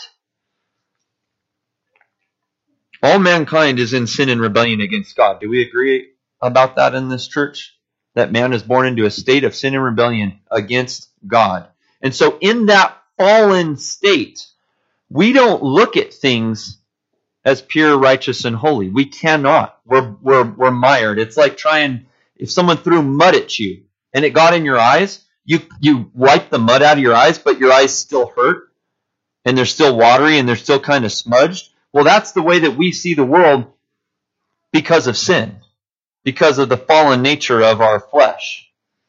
All mankind is in sin and rebellion against God. Do we agree about that in this church? That man is born into a state of sin and rebellion against God. And so in that fallen state, we don't look at things as pure, righteous, and holy. We cannot. We're mired. It's like if someone threw mud at you and it got in your eyes, you wipe the mud out of your eyes, but your eyes still hurt and they're still watery and they're still kind of smudged. Well, that's the way that we see the world because of sin, because of the fallen nature of our flesh.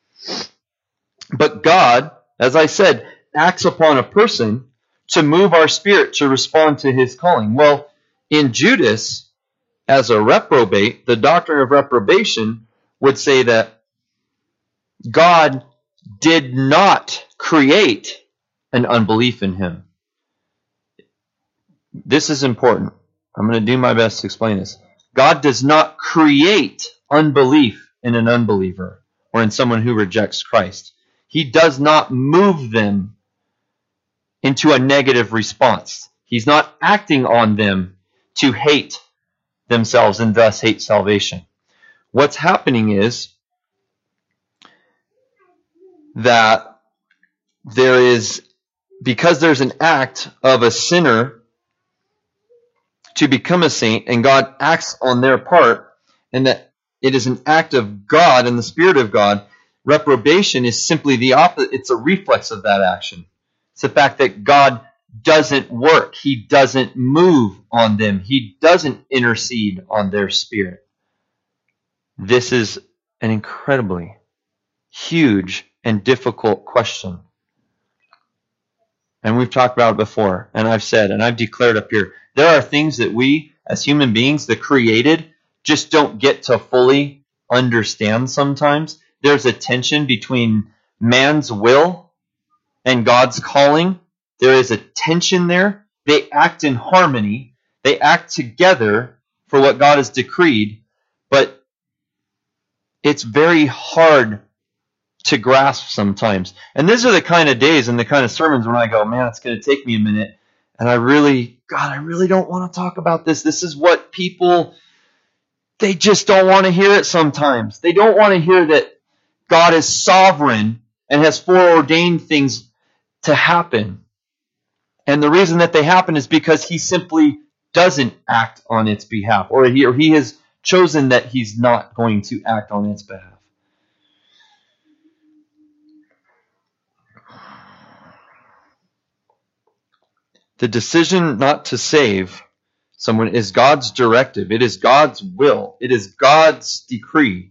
But God, as I said, acts upon a person to move our spirit to respond to his calling. Well, in Judas, as a reprobate, the doctrine of reprobation would say that God did not create an unbelief in him. This is important. I'm going to do my best to explain this. God does not create unbelief in an unbeliever or in someone who rejects Christ. He does not move them into a negative response. He's not acting on them to hate themselves and thus hate salvation. What's happening is that because there's an act of a sinner to become a saint, and God acts on their part, and that it is an act of God and the Spirit of God, reprobation is simply the opposite. It's a reflex of that action. It's the fact that God doesn't work. He doesn't move on them. He doesn't intercede on their spirit. This is an incredibly huge and difficult question. And we've talked about it before, and I've said, and I've declared up here, there are things that we, as human beings, the created, just don't get to fully understand sometimes. There's a tension between man's will and God's calling. There is a tension there. They act in harmony. They act together for what God has decreed. But it's very hard to grasp sometimes. And these are the kind of days and the kind of sermons when I go, man, it's going to take me a minute. And I really don't want to talk about this. This is what people, they just don't want to hear it sometimes. They don't want to hear that God is sovereign and has foreordained things to happen. And the reason that they happen is because he simply doesn't act on its behalf, or he has chosen that he's not going to act on its behalf. The decision not to save someone is God's directive. It is God's will. It is God's decree.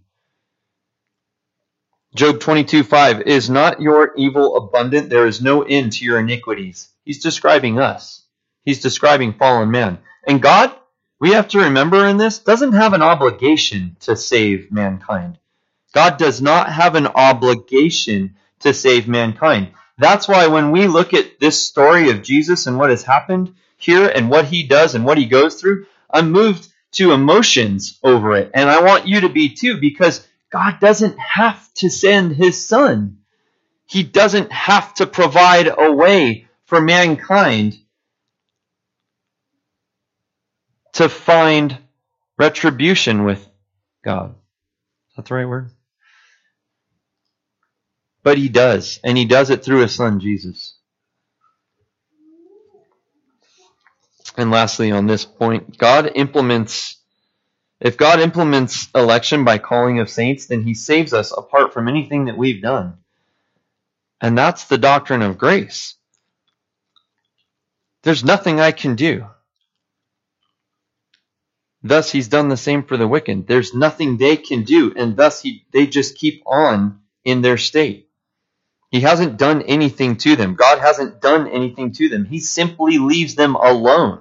Job 22:5, is not your evil abundant? There is no end to your iniquities. He's describing us. He's describing fallen man. And God, we have to remember in this, doesn't have an obligation to save mankind. God does not have an obligation to save mankind. That's why when we look at this story of Jesus and what has happened here and what he does and what he goes through, I'm moved to emotions over it. And I want you to be too, because God doesn't have to send his son. He doesn't have to provide a way for mankind to find retribution with God. Is that the right word? But he does, and he does it through his son, Jesus. And lastly, on this point, if God implements election by calling of saints, then he saves us apart from anything that we've done. And that's the doctrine of grace. There's nothing I can do. Thus, he's done the same for the wicked. There's nothing they can do, and thus they just keep on in their state. He hasn't done anything to them. God hasn't done anything to them. He simply leaves them alone.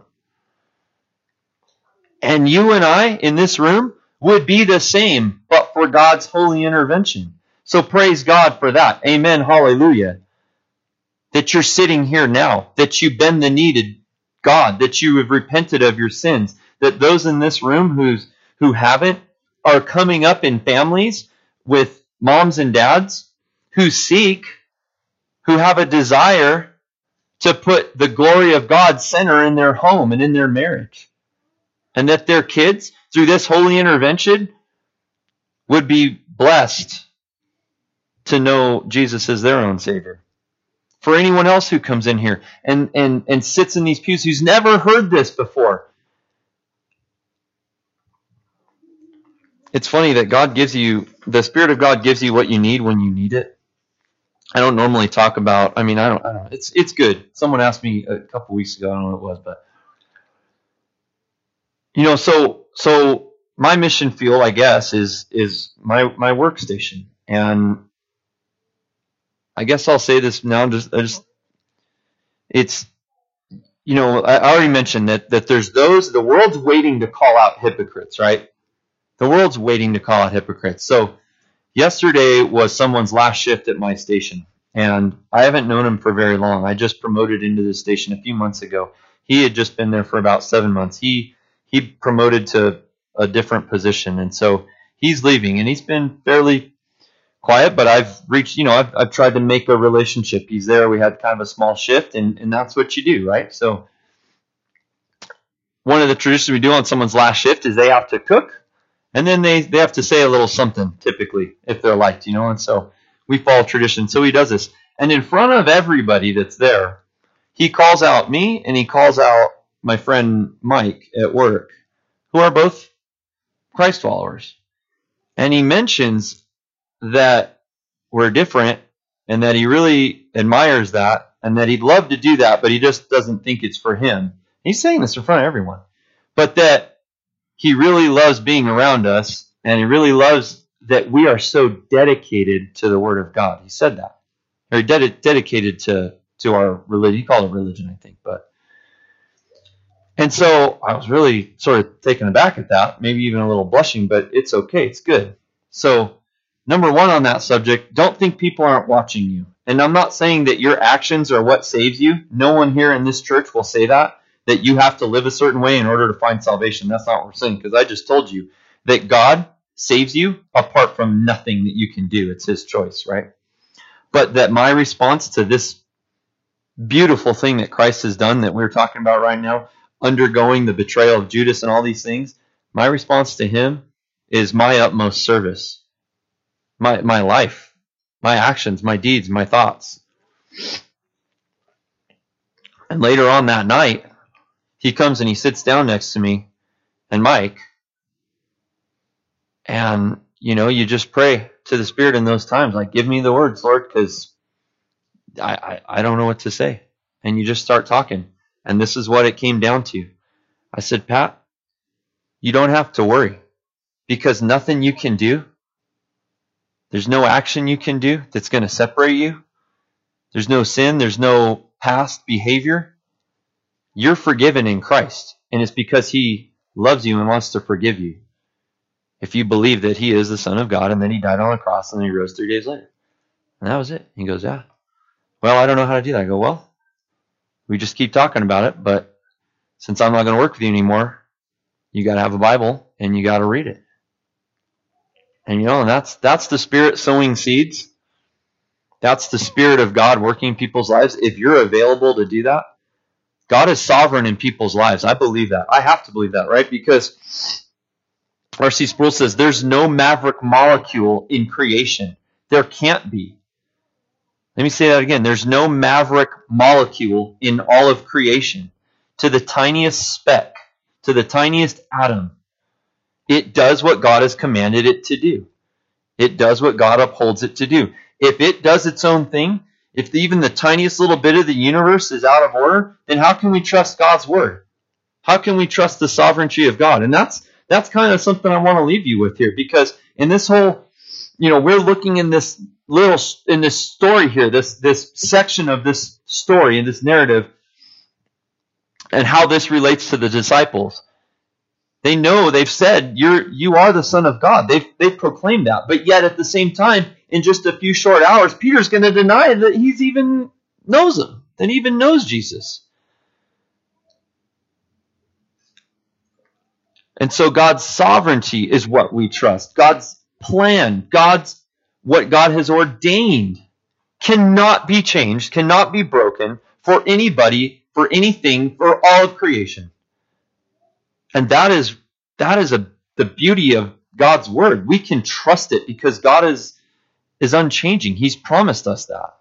And you and I in this room would be the same, but for God's holy intervention. So praise God for that. Amen. Hallelujah. That you're sitting here now, that you bend the knee to God, that you have repented of your sins, that those in this room who haven't are coming up in families with moms and dads who have a desire to put the glory of God center in their home and in their marriage. And that their kids, through this holy intervention, would be blessed to know Jesus as their own Savior. For anyone else who comes in here and sits in these pews who's never heard this before, it's funny that the Spirit of God gives you what you need when you need it. I don't normally talk about, I don't, it's good. Someone asked me a couple weeks ago, I don't know what it was, but so my mission field, I guess, is my workstation. And I guess I'll say this now, I already mentioned that there's the world's waiting to call out hypocrites, right? The world's waiting to call out hypocrites. So yesterday was someone's last shift at my station, and I haven't known him for very long. I just promoted into this station a few months ago. He had just been there for about 7 months. He promoted to a different position, and so he's leaving, and he's been fairly quiet, but I've tried to make a relationship. He's there. We had kind of a small shift, and that's what you do, right? So one of the traditions we do on someone's last shift is they have to cook. And then they have to say a little something, typically, if they're liked, and so we follow tradition. So he does this. And in front of everybody that's there, he calls out me and he calls out my friend Mike at work, who are both Christ followers. And he mentions that we're different and that he really admires that and that he'd love to do that, but he just doesn't think it's for him. He's saying this in front of everyone. But that he really loves being around us, and he really loves that we are so dedicated to the Word of God. He said that. Or dedicated to our religion. He called it religion, I think. And so I was really sort of taken aback at that, maybe even a little blushing, but it's okay. It's good. So, number one on that subject, don't think people aren't watching you. And I'm not saying that your actions are what saves you. No one here in this church will say that you have to live a certain way in order to find salvation. That's not what we're saying, because I just told you that God saves you apart from nothing that you can do. It's his choice, right? But that my response to this beautiful thing that Christ has done that we're talking about right now, undergoing the betrayal of Judas and all these things, my response to him is my utmost service, my life, my actions, my deeds, my thoughts. And later on that night, he comes and he sits down next to me and Mike, and you just pray to the Spirit in those times, like, give me the words, Lord, because I don't know what to say. And you just start talking. And this is what it came down to. I said, Pat, you don't have to worry, because nothing you can do, there's no action you can do that's going to separate you. There's no sin. There's no past behavior. You're forgiven in Christ. And it's because he loves you and wants to forgive you. If you believe that he is the Son of God, and then he died on the cross, and then he rose 3 days later. And that was it. He goes, yeah. Well, I don't know how to do that. I go, well, we just keep talking about it, but since I'm not going to work with you anymore, you got to have a Bible, and you got to read it. And and that's the Spirit sowing seeds. That's the Spirit of God working in people's lives. If you're available to do that, God is sovereign in people's lives. I believe that. I have to believe that, right? Because R.C. Sproul says there's no maverick molecule in creation. There can't be. Let me say that again. There's no maverick molecule in all of creation. To the tiniest speck, to the tiniest atom, it does what God has commanded it to do. It does what God upholds it to do. If it does its own thing, if even the tiniest little bit of the universe is out of order, then how can we trust God's word? How can we trust the sovereignty of God? And that's kind of something I want to leave you with here, because in this whole, we're looking in this story here, this section of this story, in this narrative, and how this relates to the disciples. They know, they've said, you are the Son of God. They've proclaimed that. But yet at the same time, in just a few short hours, Peter's going to deny that he's even knows him, that he even knows Jesus. And so God's sovereignty is what we trust. God's plan, what God has ordained cannot be changed, cannot be broken for anybody, for anything, for all of creation. And that is the beauty of God's word. We can trust it because God is unchanging. He's promised us that.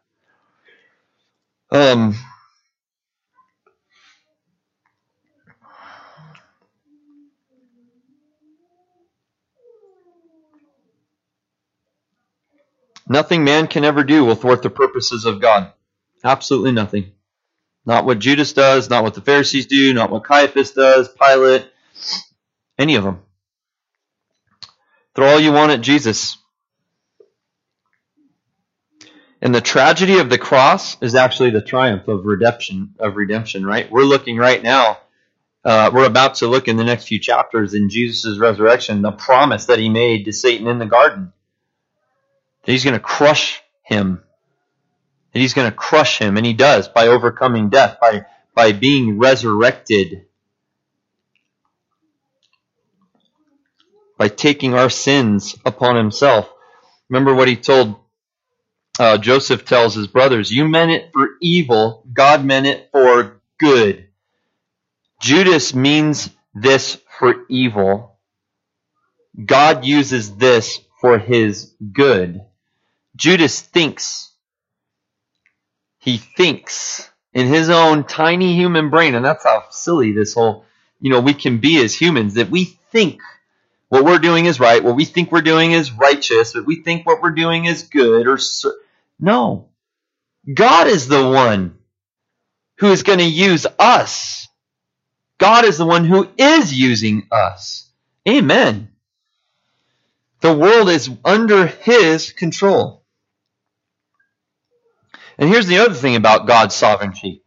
Nothing man can ever do will thwart the purposes of God. Absolutely nothing. Not what Judas does, not what the Pharisees do, not what Caiaphas does, Pilate, any of them. Throw all you want at Jesus. And the tragedy of the cross is actually the triumph of redemption, right? We're looking right now, we're about to look in the next few chapters in Jesus' resurrection, the promise that he made to Satan in the garden. That he's going to crush him. That he's going to crush him, and he does, by overcoming death, by being resurrected, by taking our sins upon himself. Remember what he told Joseph tells his brothers, you meant it for evil, God meant it for good. Judas means this for evil. God uses this for his good. Judas thinks. He thinks in his own tiny human brain, and that's how silly this whole, we can be as humans, that we think what we're doing is right, what we think we're doing is righteous, that we think what we're doing is good. No. God is the one who is going to use us. God is the one who is using us. Amen. The world is under his control. And here's the other thing about God's sovereignty.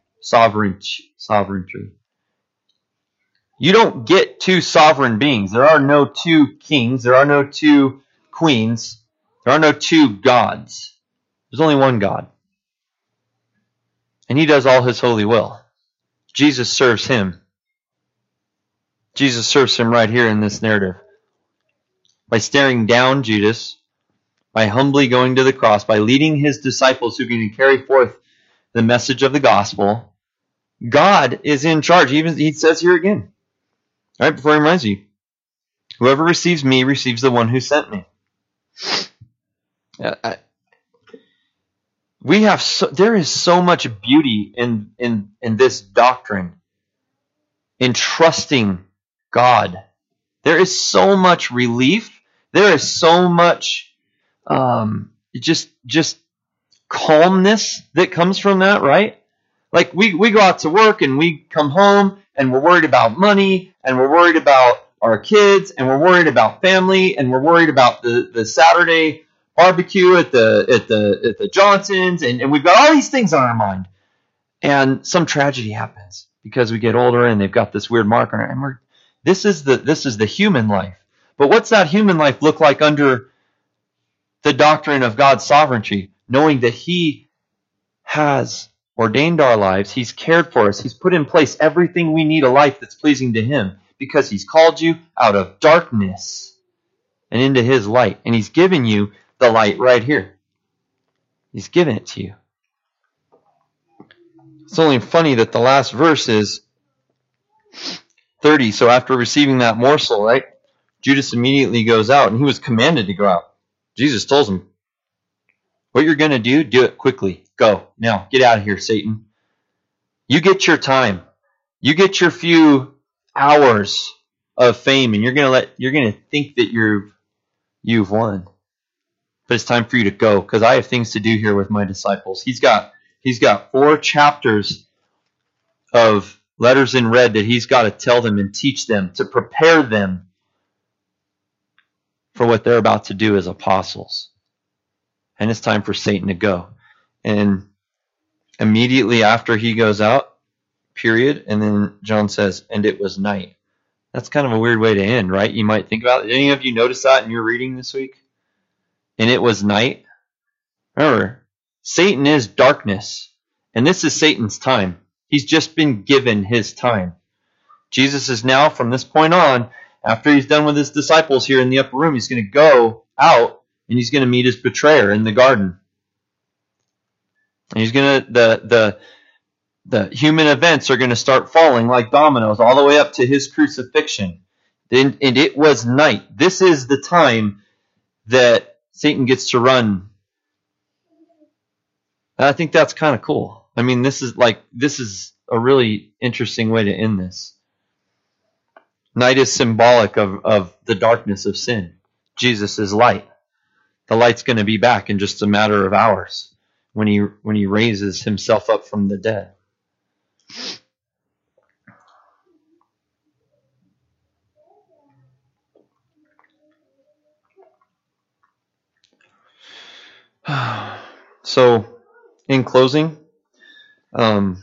You don't get two sovereign beings. There are no two kings. There are no two queens. There are no two gods. There's only one God. And he does all his holy will. Jesus serves him. Jesus serves him right here in this narrative. by staring down Judas, by humbly going to the cross, by leading his disciples who can carry forth the message of the gospel. God is in charge. Even he says here again, right before he reminds you, whoever receives me receives the one who sent me. There is so much beauty in this doctrine, in trusting God. There is so much relief. There is so much just calmness that comes from that, right? Like we go out to work and we come home and we're worried about money and we're worried about our kids and we're worried about family and we're worried about the Saturday barbecue at the Johnsons and we've got all these things on our mind. And some tragedy happens because we get older and they've got this weird mark on it. And this is the human life. But what's that human life look like under the doctrine of God's sovereignty? Knowing that He has ordained our lives, He's cared for us, He's put in place everything we need a life that's pleasing to Him because He's called you out of darkness and into His light. And He's given you the light right here. He's given it to you. It's only funny that the last verse is 30. So after receiving that morsel, right, Judas immediately goes out, and he was commanded to go out. Jesus tells him, what you're going to do it quickly. Go. Now, get out of here, Satan. You get your time. You get your few hours of fame, and you're going to think that you've won. But it's time for you to go, because I have things to do here with my disciples. He's got 4 chapters of letters in red that he's got to tell them and teach them to prepare them for what they're about to do as apostles. And it's time for Satan to go. And immediately after he goes out, period, and then John says, and it was night. That's kind of a weird way to end, right? You might think about it. Any of you notice that in your reading this week? And it was night. Remember, Satan is darkness. And this is Satan's time. He's just been given his time. Jesus is now, from this point on, after he's done with his disciples here in the upper room, he's going to go out and he's going to meet his betrayer in the garden. And he's going to, the human events are going to start falling like dominoes all the way up to his crucifixion. And it was night. This is the time that Satan gets to run. And I think that's kind of cool. I mean, this is a really interesting way to end this. Night is symbolic of the darkness of sin. Jesus is light. The light's going to be back in just a matter of hours when he raises himself up from the dead. So, in closing, I don't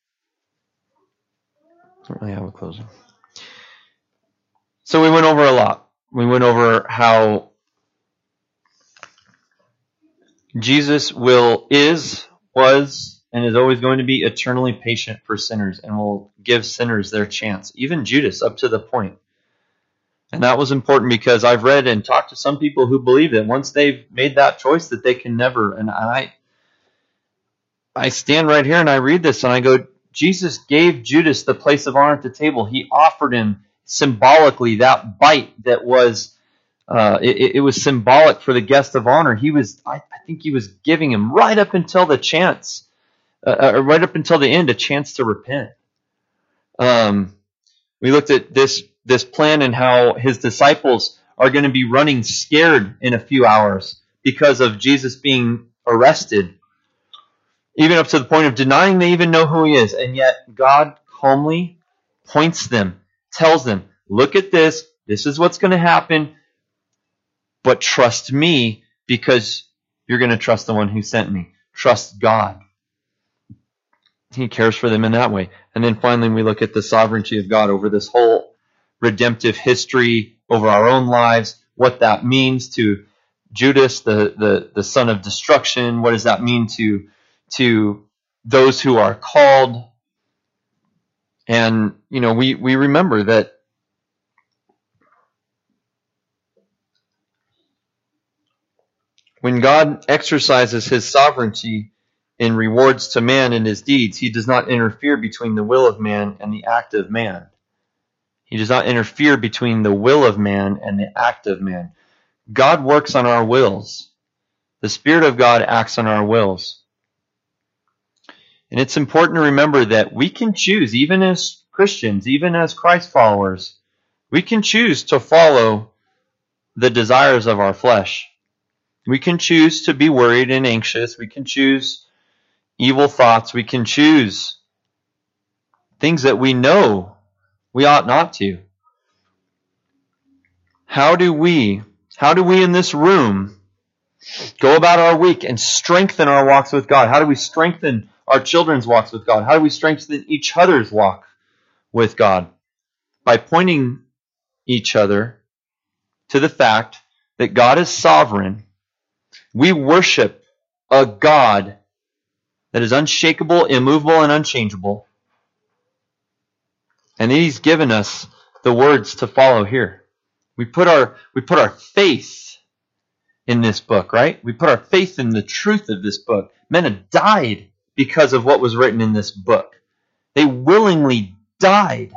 really have a closing. So we went over a lot. We went over how Jesus was, and is always going to be eternally patient for sinners and will give sinners their chance, even Judas, up to the point. And that was important because I've read and talked to some people who believe that once they've made that choice that they can never, and I stand right here and I read this and I go, Jesus gave Judas the place of honor at the table. He offered him symbolically that bite that was, it was symbolic for the guest of honor. I think he was giving him right up until the chance, right up until the end, a chance to repent. We looked at this plan and how his disciples are going to be running scared in a few hours because of Jesus being arrested, even up to the point of denying they even know who he is. And yet God calmly points them, tells them, look at this is what's going to happen, but trust me because you're going to trust the one who sent me. Trust God. He cares for them in that way. And then finally we look at the sovereignty of God over this whole redemptive history, over our own lives, what that means to Judas, the son of destruction. What does that mean to those who are called? And, we remember that When God exercises his sovereignty in rewards to man in his deeds, he does not interfere between the will of man and the act of man. He does not interfere between the will of man and the act of man. God works on our wills. The Spirit of God acts on our wills. And it's important to remember that we can choose, even as Christians, even as Christ followers, we can choose to follow the desires of our flesh. We can choose to be worried and anxious. We can choose evil thoughts. We can choose things that we know we ought not to. How do we in this room go about our week and strengthen our walks with God? How do we strengthen our children's walks with God? How do we strengthen each other's walk with God? By pointing each other to the fact that God is sovereign. We worship a God that is unshakable, immovable, and unchangeable. And he's given us the words to follow here. We put our faith in this book, right? We put our faith in the truth of this book. Men have died because of what was written in this book. They willingly died.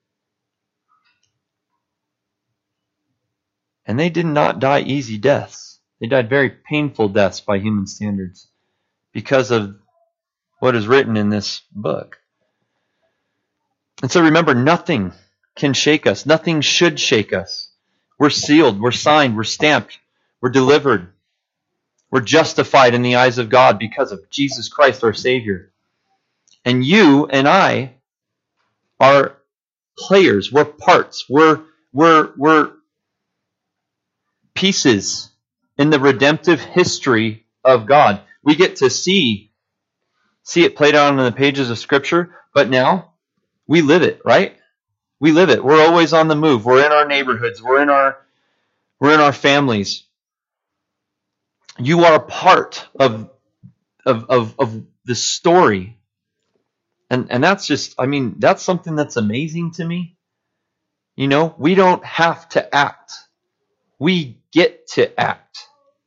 And they did not die easy deaths. They died very painful deaths by human standards because of what is written in this book. And so remember, nothing can shake us. Nothing should shake us. We're sealed, we're signed, we're stamped, we're delivered. We're justified in the eyes of God because of Jesus Christ, our Savior. And you and I are players. We're parts. We're pieces in the redemptive history of God. We get to see it played out in the pages of Scripture, but now we live it, right? We live it. We're always on the move. We're in our neighborhoods. We're in our families. You are a part of the story. And that's just, that's something that's amazing to me. You know, we don't have to act. We get to act.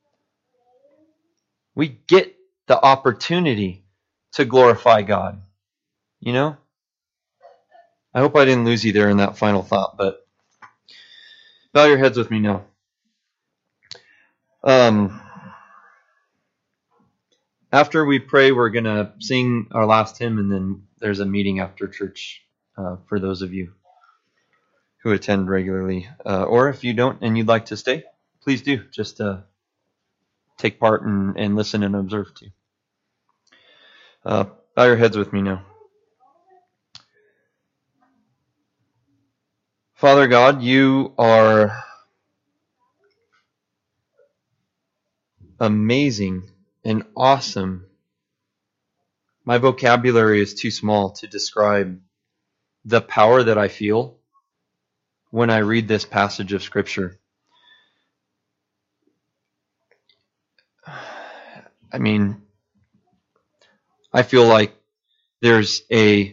We get the opportunity to glorify God. You know? I hope I didn't lose you there in that final thought, but bow your heads with me now. After we pray, we're going to sing our last hymn, and then there's a meeting after church for those of you who attend regularly. Or if you don't and you'd like to stay, please do. Just take part and listen and observe too. Bow your heads with me now. Father God, you are amazing and awesome. My vocabulary is too small to describe the power that I feel when I read this passage of Scripture. I feel like there's a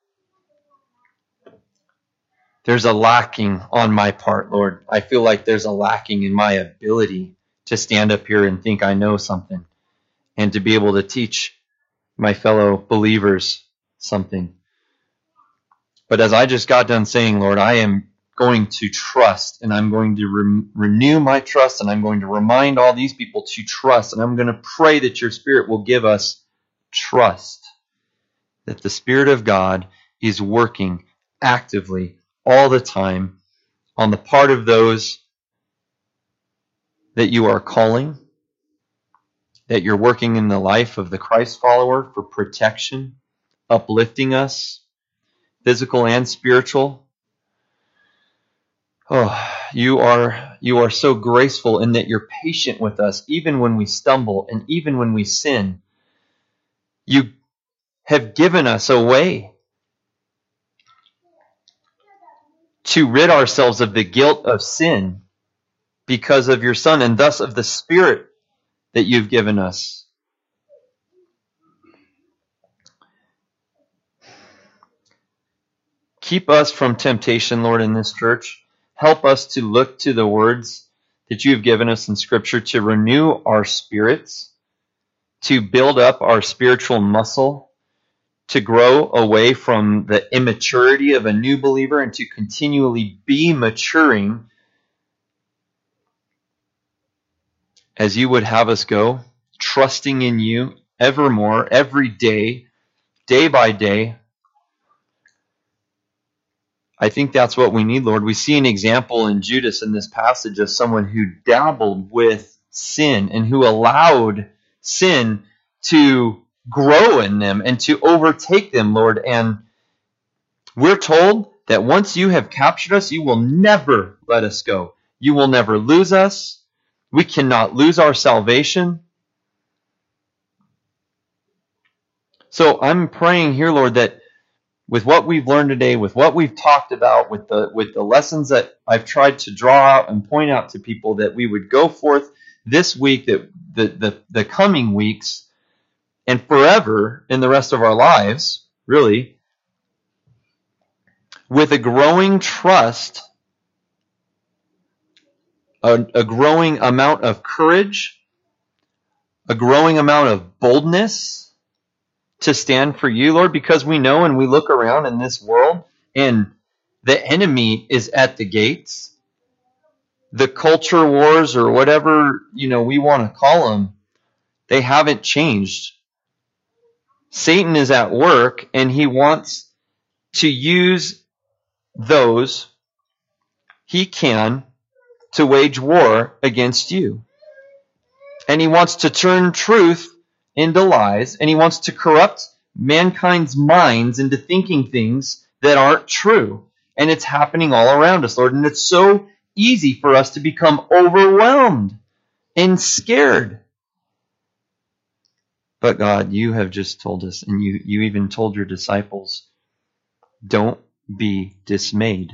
lacking on my part, Lord. I feel like there's a lacking in my ability to stand up here and think I know something and to be able to teach my fellow believers something. But as I just got done saying, Lord, I am going to trust, and I'm going to renew my trust, and I'm going to remind all these people to trust, and I'm going to pray that your Spirit will give us trust, that the Spirit of God is working actively all the time on the part of those that you are calling, that you're working in the life of the Christ follower for protection, uplifting us, physical and spiritual. Oh, you are so graceful in that you're patient with us, even when we stumble and even when we sin. You have given us a way to rid ourselves of the guilt of sin because of your Son and thus of the Spirit that you've given us. Keep us from temptation, Lord, in this church. Help us to look to the words that you have given us in Scripture to renew our spirits, to build up our spiritual muscle, to grow away from the immaturity of a new believer and to continually be maturing as you would have us go, trusting in you evermore, every day, day by day. I think that's what we need, Lord. We see an example in Judas in this passage of someone who dabbled with sin and who allowed sin to grow in them and to overtake them, Lord. And we're told that once you have captured us, you will never let us go. You will never lose us. We cannot lose our salvation. So I'm praying here, Lord, that with what we've learned today, with what we've talked about, with the lessons that I've tried to draw out and point out to people, that we would go forth this week, that the coming weeks, and forever in the rest of our lives, really, with a growing trust, a growing amount of courage, a growing amount of boldness to stand for you, Lord, because we know and we look around in this world and the enemy is at the gates. The culture wars, or whatever we want to call them, they haven't changed. Satan is at work, and he wants to use those he can to wage war against you. And he wants to turn truth into lies, and he wants to corrupt mankind's minds into thinking things that aren't true. And it's happening all around us, Lord. And it's so easy for us to become overwhelmed and scared. But God, you have just told us, and you even told your disciples, don't be dismayed.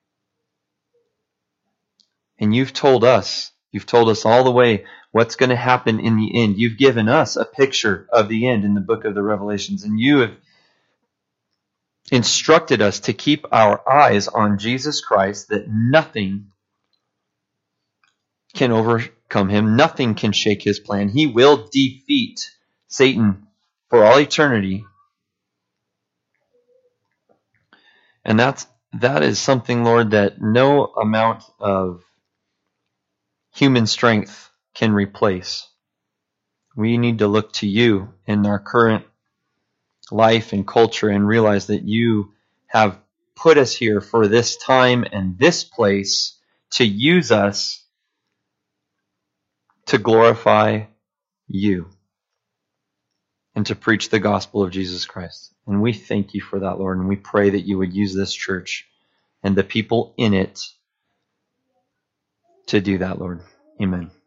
And you've told us all the way what's going to happen in the end. You've given us a picture of the end in the book of the Revelations, and you have instructed us to keep our eyes on Jesus Christ, that nothing can overcome him, nothing can shake his plan. He will defeat Satan for all eternity. And that is something, Lord, that no amount of human strength can replace. We need to look to you in our current life and culture and realize that you have put us here for this time and this place to use us to glorify you and to preach the gospel of Jesus Christ. And we thank you for that, Lord, and we pray that you would use this church and the people in it to do that, Lord. Amen.